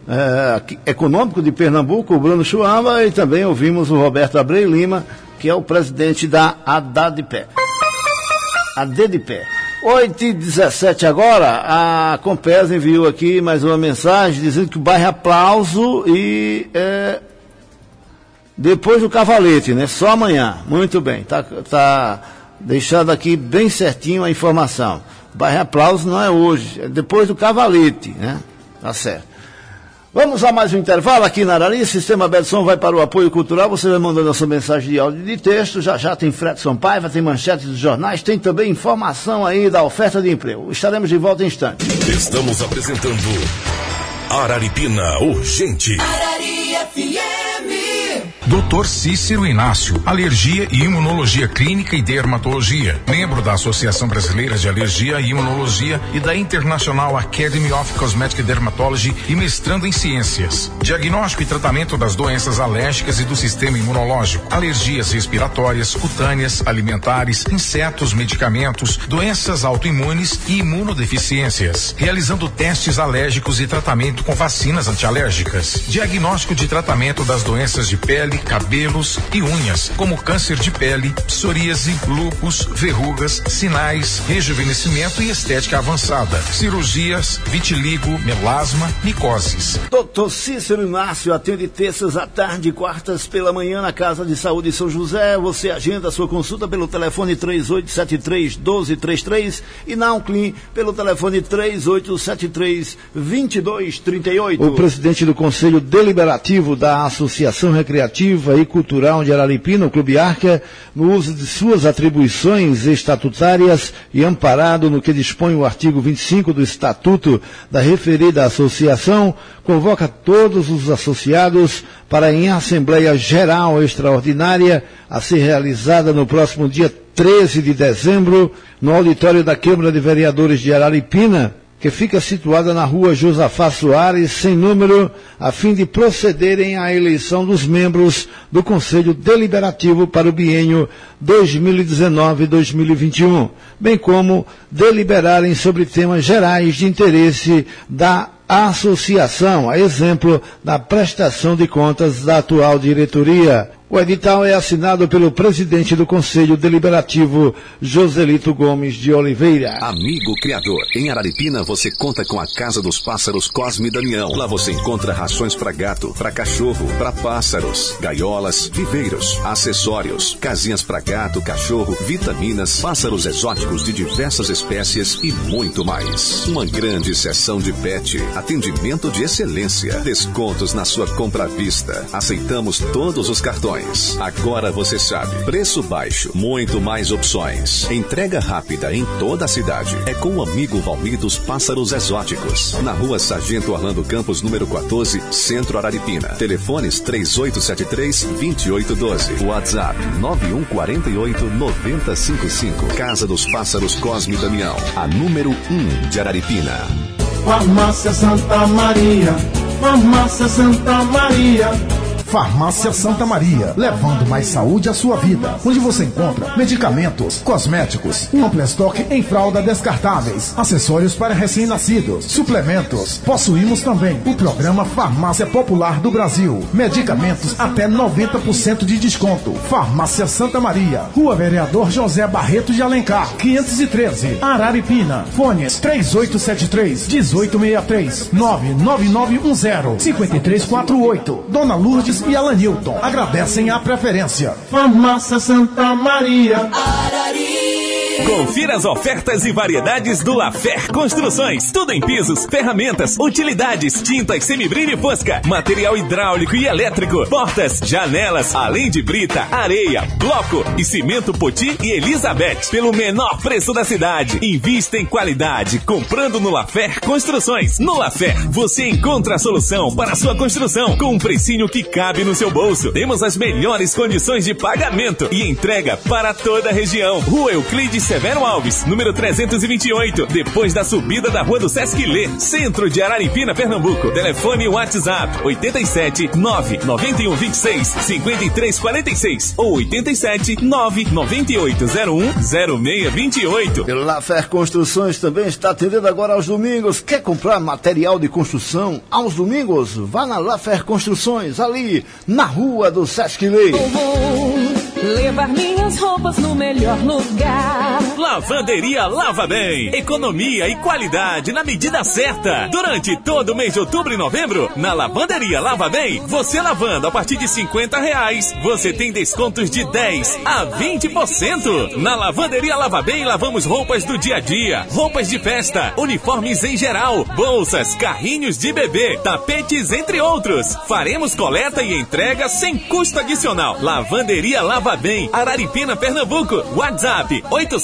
S4: Econômico de Pernambuco, o Bruno Chuamba, e também ouvimos o Roberto Abreu Lima, que é o presidente da ADADPE. A DDPE. 8h17 agora, a Compes enviou aqui mais uma mensagem dizendo que o bairro Aplauso e depois do Cavalete, né? Só amanhã. Muito bem, tá deixando aqui bem certinho a informação. O bairro Aplauso não é hoje, é depois do Cavalete, né? Tá certo. Vamos a mais um intervalo aqui na Arari. Sistema Bedson vai para o apoio cultural. Você vai mandando a sua mensagem de áudio e de texto. Já tem Fredson Paiva, tem manchetes dos jornais, tem também informação aí da oferta de emprego. Estaremos de volta em instantes.
S24: Estamos apresentando Araripina Urgente.
S5: Arari FM.
S12: Dr. Cícero Inácio, Alergia e Imunologia Clínica e Dermatologia, membro da Associação Brasileira de Alergia e Imunologia e da International Academy of Cosmetic Dermatology e mestrando em Ciências. Diagnóstico e tratamento das doenças alérgicas e do sistema imunológico, alergias respiratórias, cutâneas, alimentares, insetos, medicamentos, doenças autoimunes e imunodeficiências, realizando testes alérgicos e tratamento com vacinas antialérgicas. Diagnóstico de tratamento das doenças de pele, cabelos e unhas, como câncer de pele, psoríase, lúpus, verrugas, sinais, rejuvenescimento e estética avançada, cirurgias, vitiligo, melasma, micoses.
S4: Dr. Cícero Inácio atende terças à tarde e quartas pela manhã na Casa de Saúde São José. Você agenda a sua consulta pelo telefone 3873-1233 e na Unclin pelo telefone 3873-2238. O presidente do Conselho Deliberativo da Associação Recreativa e Cultural de Araripina, o Clube Arca, no uso de suas atribuições estatutárias e amparado no que dispõe o artigo 25 do Estatuto da referida associação, convoca todos os associados para em Assembleia Geral Extraordinária a ser realizada no próximo dia 13 de dezembro, no auditório da Câmara de Vereadores de Araripina, que fica situada na rua Josafá Soares, sem número, a fim de procederem à eleição dos membros do Conselho Deliberativo para o biênio 2019-2021, bem como deliberarem sobre temas gerais de interesse da associação, a exemplo da prestação de contas da atual diretoria. O edital é assinado pelo presidente do Conselho Deliberativo, Joselito Gomes de Oliveira.
S13: Amigo criador, em Araripina você conta com a Casa dos Pássaros Cosme Damião. Lá você encontra rações para gato, para cachorro, para pássaros, gaiolas, viveiros, acessórios, casinhas para gato, cachorro, vitaminas, pássaros exóticos de diversas espécies e muito mais. Uma grande seção de pet, atendimento de excelência, descontos na sua compra à vista. Aceitamos todos os cartões. Agora você sabe, preço baixo, muito mais opções. Entrega rápida em toda a cidade. É com o amigo Valmir dos Pássaros Exóticos. Na rua Sargento Orlando Campos, número 14, Centro Araripina. Telefones 3873-2812. WhatsApp 9148-9055. Casa dos Pássaros Cosme Damião. A número 1 de Araripina.
S14: Farmácia Santa Maria. Farmácia Santa Maria.
S15: Farmácia Santa Maria, levando mais saúde à sua vida, onde você encontra medicamentos, cosméticos, um amplo estoque em fralda descartáveis, acessórios para recém-nascidos, suplementos. Possuímos também o programa Farmácia Popular do Brasil, medicamentos até 90% de desconto. Farmácia Santa Maria, Rua Vereador José Barreto de Alencar, 513, Araripina. Fones 3873-1863, 99910-5348. Dona Lourdes e Alanilton agradecem a preferência.
S14: Farmácia Santa Maria.
S22: Confira as ofertas e variedades do Lafer Construções. Tudo em pisos, ferramentas, utilidades, tintas, semibrilho e fosca, material hidráulico e elétrico, portas, janelas, além de brita, areia, bloco e cimento Poti e Elizabeth. Pelo menor preço da cidade. Invista em qualidade, comprando no Lafer Construções. No Lafer, você encontra a solução para a sua construção, com um precinho que cabe no seu bolso. Temos as melhores condições de pagamento e entrega para toda a região. Rua Euclides Severo Alves, número 328, depois da subida da Rua do Sesc Lê, centro de Araripina, Pernambuco. Telefone WhatsApp 87 991 26 53 46 ou 87 998 01 0628.
S4: Lafer Construções também está atendendo agora aos domingos. Quer comprar material de construção aos domingos? Vá na Lafer Construções, ali na Rua do Sesc Lê.
S5: Levar minhas roupas no melhor lugar.
S22: Lavanderia Lava Bem. Economia e qualidade na medida certa. Durante todo o mês de outubro e novembro, na Lavanderia Lava Bem, você lavando a partir de R$50, você tem descontos de 10% a 20%. Na Lavanderia Lava Bem, lavamos roupas do dia a dia, roupas de festa, uniformes em geral, bolsas, carrinhos de bebê, tapetes, entre outros. Faremos coleta e entrega sem custo adicional. Lavanderia Lava Bem, Araripina, Pernambuco. WhatsApp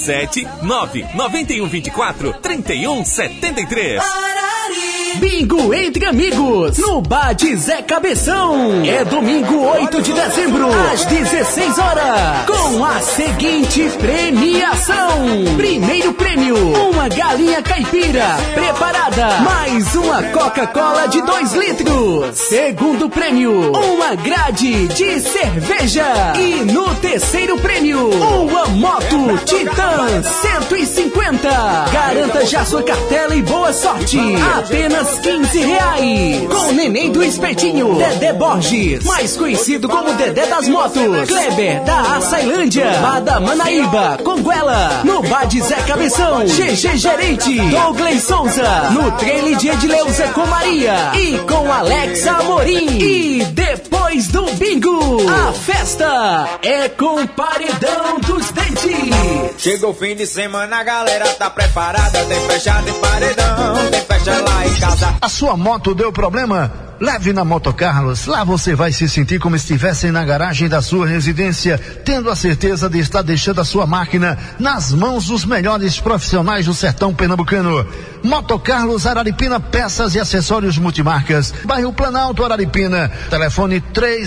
S22: 87991243173.
S19: Bingo entre amigos no Bar de Zé Cabeção. É domingo 8 de dezembro, às 16 horas, com a seguinte premiação: primeiro prêmio, uma galinha caipira preparada, mais uma Coca-Cola de 2 litros. Segundo prêmio, uma grade de cerveja. E no terceiro prêmio, uma moto Titan 150. Garanta já sua cartela e boa sorte. Apenas R$15. Com o neném do espetinho, Dedé Borges, mais conhecido como Dedé das Motos. Kleber da Açailândia, Bada Manaíba, Conguela. No Bar de Zé Cabeção, GG Gerente, Douglas Souza. No trailer de Edileuza com Maria e com Alex Amorim. E depois do bingo, a festa é com Paredão dos Dentes.
S16: Chegou o fim de semana, a galera tá preparada. Tem festa de paredão, tem festa lá em casa.
S17: A sua moto deu problema? Leve na Moto Carlos. Lá você vai se sentir como se estivesse na garagem da sua residência, tendo a certeza de estar deixando a sua máquina nas mãos dos melhores profissionais do sertão pernambucano. Moto Carlos Araripina, peças e acessórios multimarcas. Bairro Planalto, Araripina. Telefone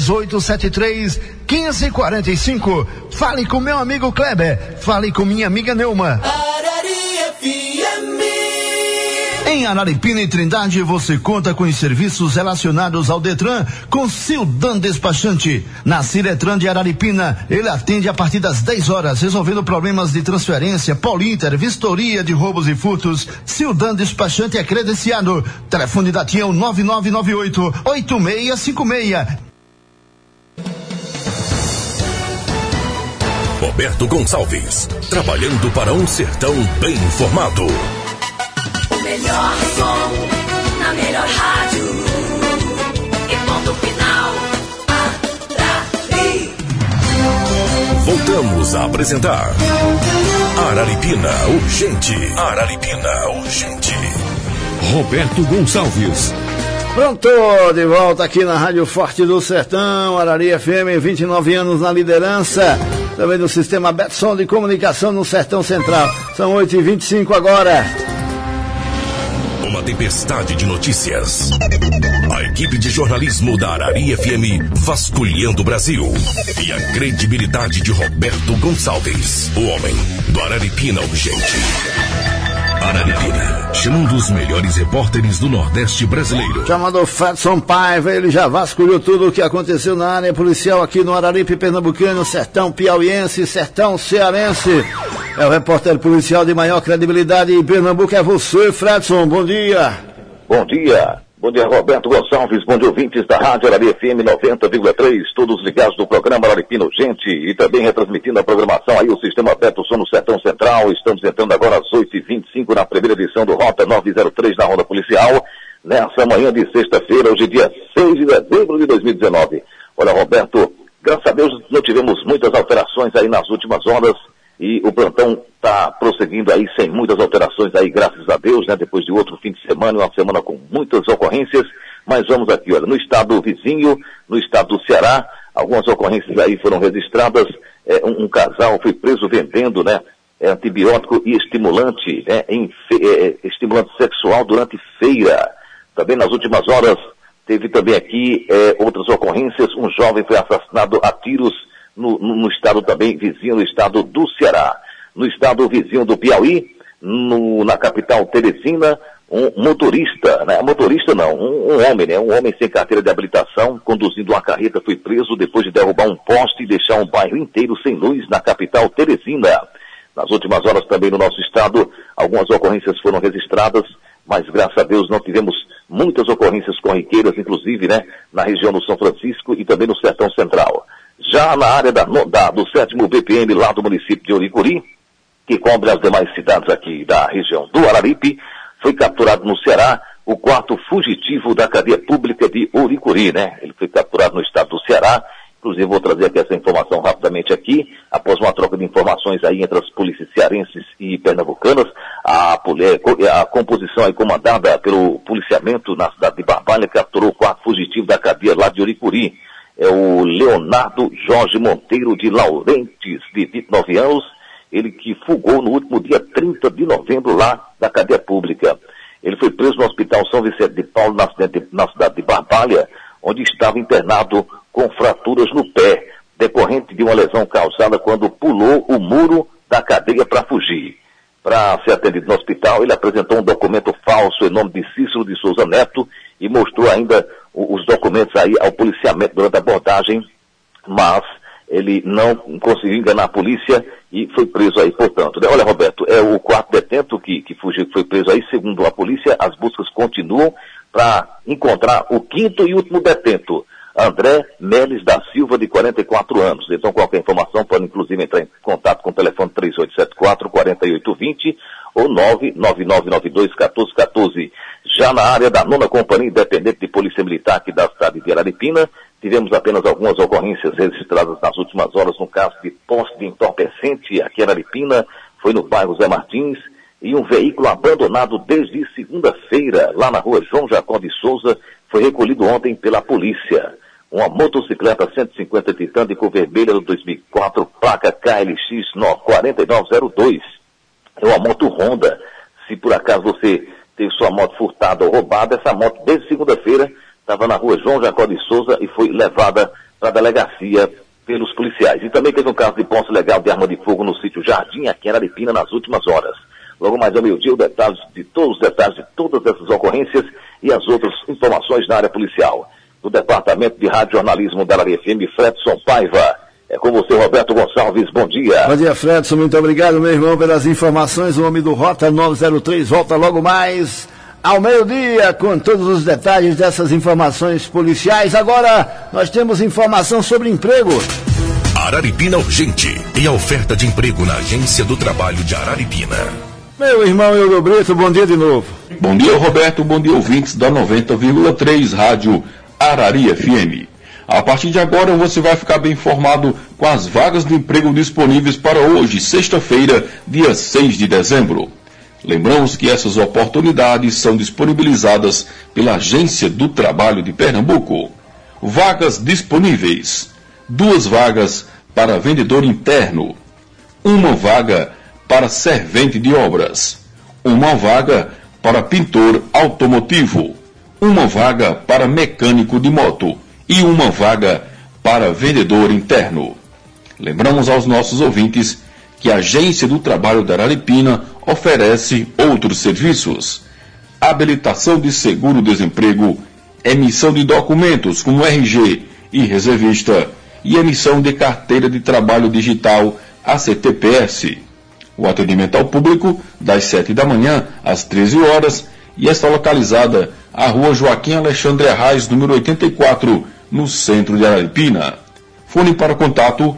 S17: 3873-1545. Fale com meu amigo Kleber. Fale com minha amiga Neuma. Em Araripina e Trindade você conta com os serviços relacionados ao Detran com Sildan Despachante. Na Ciretran de Araripina, ele atende a partir das 10 horas, resolvendo problemas de transferência, Polinter, vistoria de roubos e furtos. Sildan Despachante é credenciado. Telefone da Tião 9998-8656.
S24: Roberto Gonçalves, trabalhando para um sertão bem informado.
S5: O melhor som, na melhor rádio. E ponto final, Arari.
S24: Voltamos a apresentar Araripina Urgente. Araripina Urgente.
S1: Roberto Gonçalves.
S4: Pronto, de volta aqui na Rádio Forte do Sertão, Arari FM, 29 anos na liderança, também no sistema Betson de comunicação no Sertão Central. São 8h25 agora.
S24: Uma tempestade de notícias. A equipe de jornalismo da Arari FM vasculhando o Brasil. E a credibilidade de Roberto Gonçalves, o homem do Araripina Urgente. Araripina, chamando os melhores repórteres do Nordeste brasileiro.
S4: Chamado Fredson Paiva, ele já vasculhou tudo o que aconteceu na área policial aqui no Araripe Pernambucano, Sertão Piauiense, Sertão Cearense. É o repórter policial de maior credibilidade em Pernambuco, é você, Fredson, bom dia.
S2: Bom dia. Bom dia, Roberto Gonçalves, bom dia, ouvintes da Rádio Arari FM 90,3, todos ligados do programa Araripina Urgente e também retransmitindo a programação aí, o Sistema Betson no Sertão Central. Estamos entrando agora às 8h25 na primeira edição do Rota 903 da Ronda Policial, nessa manhã de sexta-feira, hoje dia 6 de dezembro de 2019. Olha, Roberto, graças a Deus não tivemos muitas alterações aí nas últimas horas e o plantão está prosseguindo aí sem muitas alterações aí, graças a Deus, né? Depois de outro fim de semana, uma semana com muitas ocorrências, mas vamos aqui, olha, no estado vizinho, no estado do Ceará, algumas ocorrências aí foram registradas, um casal foi preso vendendo, né? Antibiótico e estimulante, né? Estimulante sexual durante feira. Também nas últimas horas, teve também aqui outras ocorrências, um jovem foi assassinado a tiros no estado também vizinho, no estado do Ceará. No estado vizinho do Piauí, na capital Teresina, um motorista, né? Um homem, né? Um homem sem carteira de habilitação, conduzindo uma carreta, foi preso depois de derrubar um poste e deixar um bairro inteiro sem luz na capital Teresina. Nas últimas horas também no nosso estado, algumas ocorrências foram registradas, mas graças a Deus não tivemos muitas ocorrências corriqueiras, inclusive, né? Na região do São Francisco e também no Sertão Central. Já na área do 7º BPM lá do município de Oricuri, que cobre as demais cidades aqui da região do Araripe, foi capturado no Ceará o quarto fugitivo da cadeia pública de Oricuri, né? Ele foi capturado no estado do Ceará. Inclusive vou trazer aqui essa informação rapidamente aqui, após uma troca de informações aí entre as polícias cearenses e pernambucanas. A composição aí comandada pelo policiamento na cidade de Barbalha capturou o quarto fugitivo da cadeia lá de Oricuri. É o Leonardo Jorge Monteiro de Laurentes, de 29 anos, ele que fugou no último dia 30 de novembro lá da cadeia pública. Ele foi preso no Hospital São Vicente de Paulo, na cidade de Barbalha, onde estava internado com fraturas no pé, decorrente de uma lesão causada quando pulou o muro da cadeia para fugir. Para ser atendido no hospital, ele apresentou um documento falso em nome de Cícero de Souza Neto e mostrou ainda os documentos aí ao policiamento durante a abordagem, mas ele não conseguiu enganar a polícia e foi preso aí, portanto. Olha, Roberto, é o quarto detento que fugiu, que foi preso aí, segundo a polícia, as buscas continuam para encontrar o quinto e último detento, André Meles da Silva, de 44 anos. Então, qualquer informação, pode inclusive entrar em contato com o telefone 3874-4820 ou 99992-1414. Já na área da 9ª Companhia Independente de Polícia Militar aqui da cidade de Araripina, tivemos apenas algumas ocorrências registradas nas últimas horas, no caso de poste de entorpecente aqui em Araripina, foi no bairro Zé Martins, e um veículo abandonado desde segunda-feira, lá na rua João Jacó de Souza, foi recolhido ontem pela polícia. Uma motocicleta 150 Titan de cor vermelha do 2004, placa KLX 4902. É uma moto Honda. Se por acaso você teve sua moto furtada ou roubada, essa moto desde segunda-feira estava na rua João Jacó de Souza e foi levada para a delegacia pelos policiais. E também teve um caso de posse legal de arma de fogo no sítio Jardim, aqui em Araripina, nas últimas horas. Logo mais ao meio-dia, os detalhes de todas essas ocorrências e as outras informações na área policial. Do Departamento de Rádio Jornalismo da Arari FM, Fredson Paiva. É com você, Roberto Gonçalves, bom dia.
S4: Bom dia, Fredson, muito obrigado, meu irmão, pelas informações. O homem do Rota 903 volta logo mais ao meio-dia com todos os detalhes dessas informações policiais. Agora, nós temos informação sobre emprego.
S24: Araripina Urgente tem a oferta de emprego na Agência do Trabalho de Araripina.
S4: Meu irmão Hugo Brito, bom dia de novo.
S3: Bom dia, Roberto, bom dia, ouvintes da 90,3 Rádio Arari FM. A partir de agora você vai ficar bem informado com as vagas de emprego disponíveis para hoje, sexta-feira, dia 6 de dezembro. Lembramos que essas oportunidades são disponibilizadas pela Agência do Trabalho de Pernambuco. Vagas disponíveis: 2 vagas para vendedor interno, 1 vaga para servente de obras, 1 vaga para pintor automotivo, 1 vaga para mecânico de moto e 1 vaga para vendedor interno. Lembramos aos nossos ouvintes que a Agência do Trabalho da Araripina oferece outros serviços: habilitação de seguro-desemprego, emissão de documentos como RG e reservista e emissão de carteira de trabalho digital ACTPS. O atendimento ao público das 7 da manhã às 13 horas e está localizada à Rua Joaquim Alexandre Arraes, número 84, no centro de Araripina. Fone para contato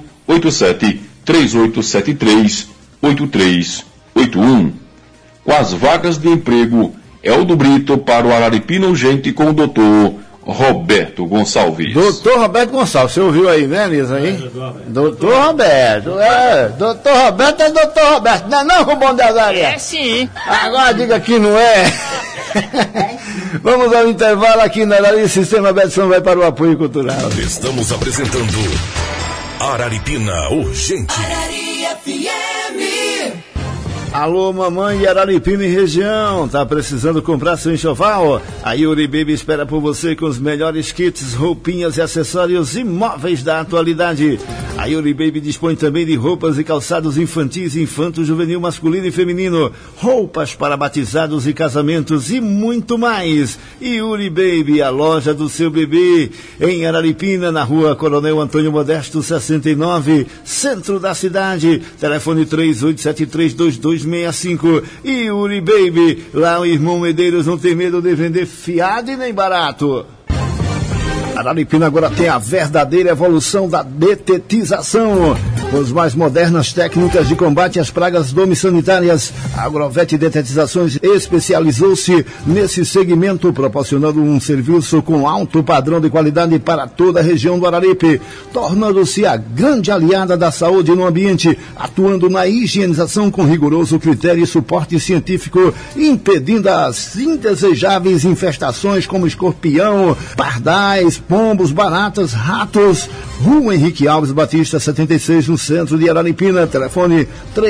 S3: 87-3873-8381. Com as vagas de emprego, Eldo Brito para o Araripina Urgente com o doutor Roberto Gonçalves.
S4: Doutor Roberto Gonçalves, você ouviu aí, né, Nisa? Aí? Doutor Roberto, doutor Roberto é doutor Roberto, não é não, Rubão de Azaria?
S6: É sim.
S4: Agora diga que não é. Vamos ao intervalo aqui na Arari, Sistema Betson vai para o apoio cultural.
S24: Estamos apresentando Araripina Urgente.
S5: Arari FM.
S4: Alô, mamãe de Araripina e região, tá precisando comprar seu enxoval? A Yuri Baby espera por você com os melhores kits, roupinhas e acessórios imóveis da atualidade. A Yuri Baby dispõe também de roupas e calçados infantis, infanto, juvenil, masculino e feminino, roupas para batizados e casamentos e muito mais. Yuri Baby, a loja do seu bebê, em Araripina, na rua Coronel Antônio Modesto, 69, centro da cidade. Telefone 38732265. Yuri Baby, lá o irmão Medeiros não tem medo de vender fiado e nem barato. Araripina agora tem a verdadeira evolução da detetização, com as mais modernas técnicas de combate às pragas domiciliárias. A Agrovete Detetizações especializou-se nesse segmento, proporcionando um serviço com alto padrão de qualidade para toda a região do Araripe, tornando-se a grande aliada da saúde no ambiente, atuando na higienização com rigoroso critério e suporte científico, impedindo as indesejáveis infestações como escorpião, pardais, pombos, baratas, ratos. Rua Henrique Alves Batista, 76, no centro de Araripina. Telefone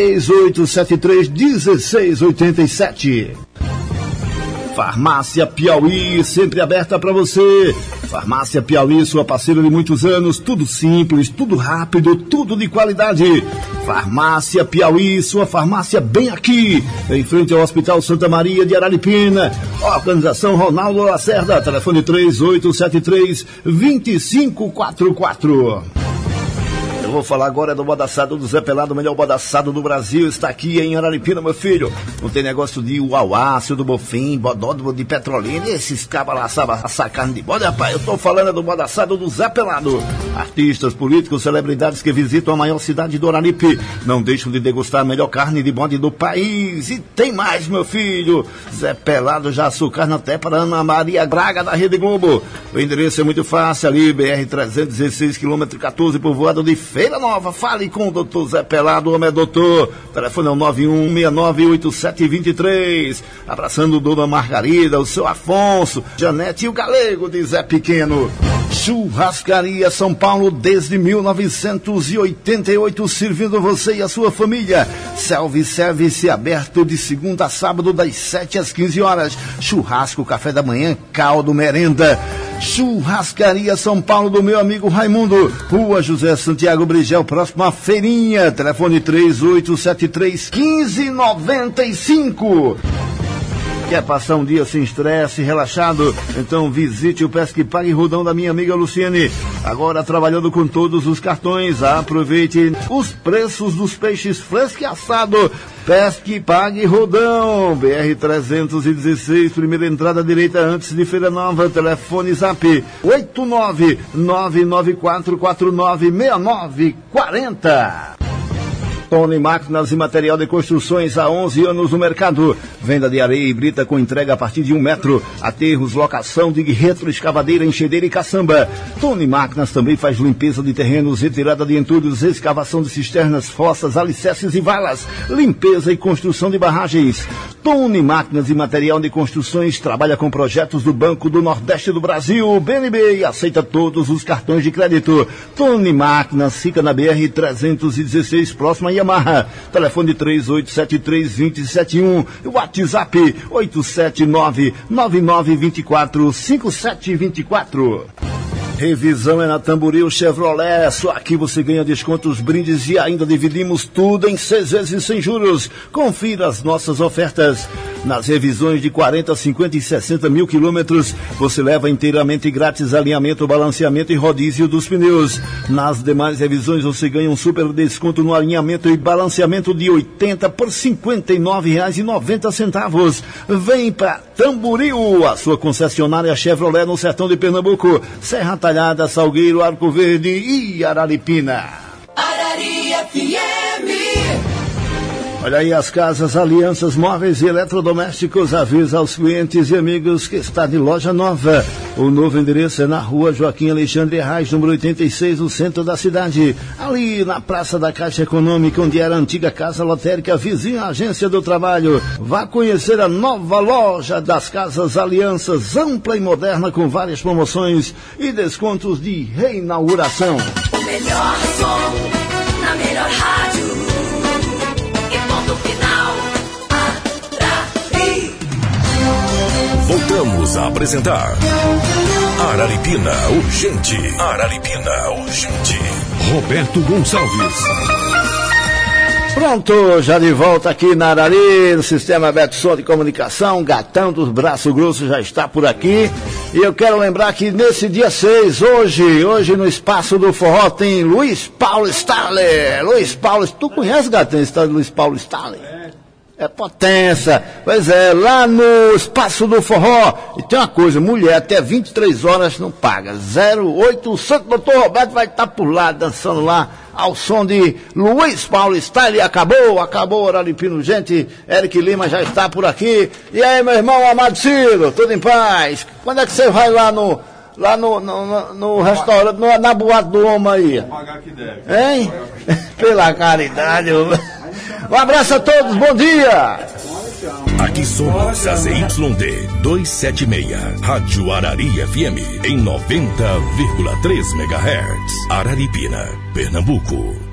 S4: 3873-1687. Farmácia Piauí, sempre aberta para você. Farmácia Piauí, sua parceira de muitos anos. Tudo simples, tudo rápido, tudo de qualidade. Farmácia Piauí, sua farmácia bem aqui, em frente ao Hospital Santa Maria de Araripina. Organização Ronaldo Lacerda, telefone 3873-2544. Eu vou falar agora do bodaçado do Zé Pelado, o melhor bodaçado do Brasil, está aqui em Araripina, meu filho. Não tem negócio de uauácio, do bofim, bodó de petrolina, esses cabas lá sabem assar carne de bode, rapaz. Eu tô falando do bodaçado do Zé Pelado. Artistas, políticos, celebridades que visitam a maior cidade do Araripe não deixam de degustar a melhor carne de bode do país. E tem mais, meu filho. Zé Pelado já açucarna até para Ana Maria Braga da Rede Globo. O endereço é muito fácil, ali, BR-316, quilômetro 14, povoado de Feira Nova. Fale com o doutor Zé Pelado, homem é doutor. Telefone é o 91698723. Abraçando Dona Margarida, o seu Afonso, Janete e o Galego de Zé Pequeno. Churrascaria São Paulo desde 1988, servindo você e a sua família. Self-service aberto de segunda a sábado das 7 às 15 horas. Churrasco, café da manhã, caldo, merenda. Churrascaria São Paulo do meu amigo Raimundo, Rua José Santiago Brigel, próximo à feirinha. Telefone 3873-1595. Quer passar um dia sem estresse, relaxado? Então visite o Pesque Pague Rodão da minha amiga Luciene. Agora trabalhando com todos os cartões. Aproveite os preços dos peixes fresco e assado. Pesque Pague Rodão, BR-316, primeira entrada direita antes de Feira Nova. Telefone Zap 89999496940. Tony Máquinas e Material de Construções há 11 anos no mercado. Venda de areia e brita com entrega a partir de 1 metro. Aterros, locação de retro, escavadeira, enxadeira e caçamba. Tony Máquinas também faz limpeza de terrenos, retirada de entulhos, escavação de cisternas, fossas, alicerces e valas. Limpeza e construção de barragens. Tony Máquinas e Material de Construções trabalha com projetos do Banco do Nordeste do Brasil, BNB, e aceita todos os cartões de crédito. Tony Máquinas fica na BR-316, próxima a Yamaha. Telefone 3873-2071. WhatsApp 879-9924-5724. Revisão é na Tamboril Chevrolet. Só aqui você ganha descontos, brindes e ainda dividimos tudo em 6 vezes sem juros. Confira as nossas ofertas. Nas revisões de 40, 50 e 60 mil quilômetros, você leva inteiramente grátis alinhamento, balanceamento e rodízio dos pneus. Nas demais revisões você ganha um super desconto no alinhamento e balanceamento de 80 por R$ 59,90. Vem para Tamboril, a sua concessionária Chevrolet no sertão de Pernambuco. Serra Talhada, Salgueiro, Arco Verde e Araripina.
S5: Arari FM.
S4: Olha aí as casas, alianças, móveis e eletrodomésticos. Avisa aos clientes e amigos que está de loja nova. O novo endereço é na rua Joaquim Alexandre Reis, número 86, no centro da cidade. Ali na Praça da Caixa Econômica, onde era a antiga Casa Lotérica, vizinha à Agência do Trabalho. Vá conhecer a nova loja das casas alianças, ampla e moderna, com várias promoções e descontos de reinauguração.
S5: O melhor som, na melhor rádio.
S24: Voltamos a apresentar Araripina Urgente. Araripina Urgente. Roberto Gonçalves.
S4: Pronto, já de volta aqui na Arari, no Sistema Beto Som de Comunicação. Gatão dos Braços Grossos já está por aqui. E eu quero lembrar que nesse dia 6, hoje no Espaço do Forró, tem Luiz Paulo Starler. Luiz Paulo, tu conhece, Gatão, a história do Luiz Paulo Starler? É potência. Pois é, lá no Espaço do Forró. E tem uma coisa, mulher até 23 horas não paga. 0800, doutor Roberto vai estar por lá, dançando lá, ao som de Luiz Paulo Style. Acabou Araripino, gente. Eric Lima já está por aqui. E aí, meu irmão amado Ciro, tudo em paz? Quando é que você vai lá no restaurante, na boate do homem aí? Vou pagar que deve. Hein? Pela caridade. Um abraço a todos, bom dia!
S24: Aqui somos a ZYD 276, Rádio Arari FM, em 90,3 MHz. Araripina, Pernambuco.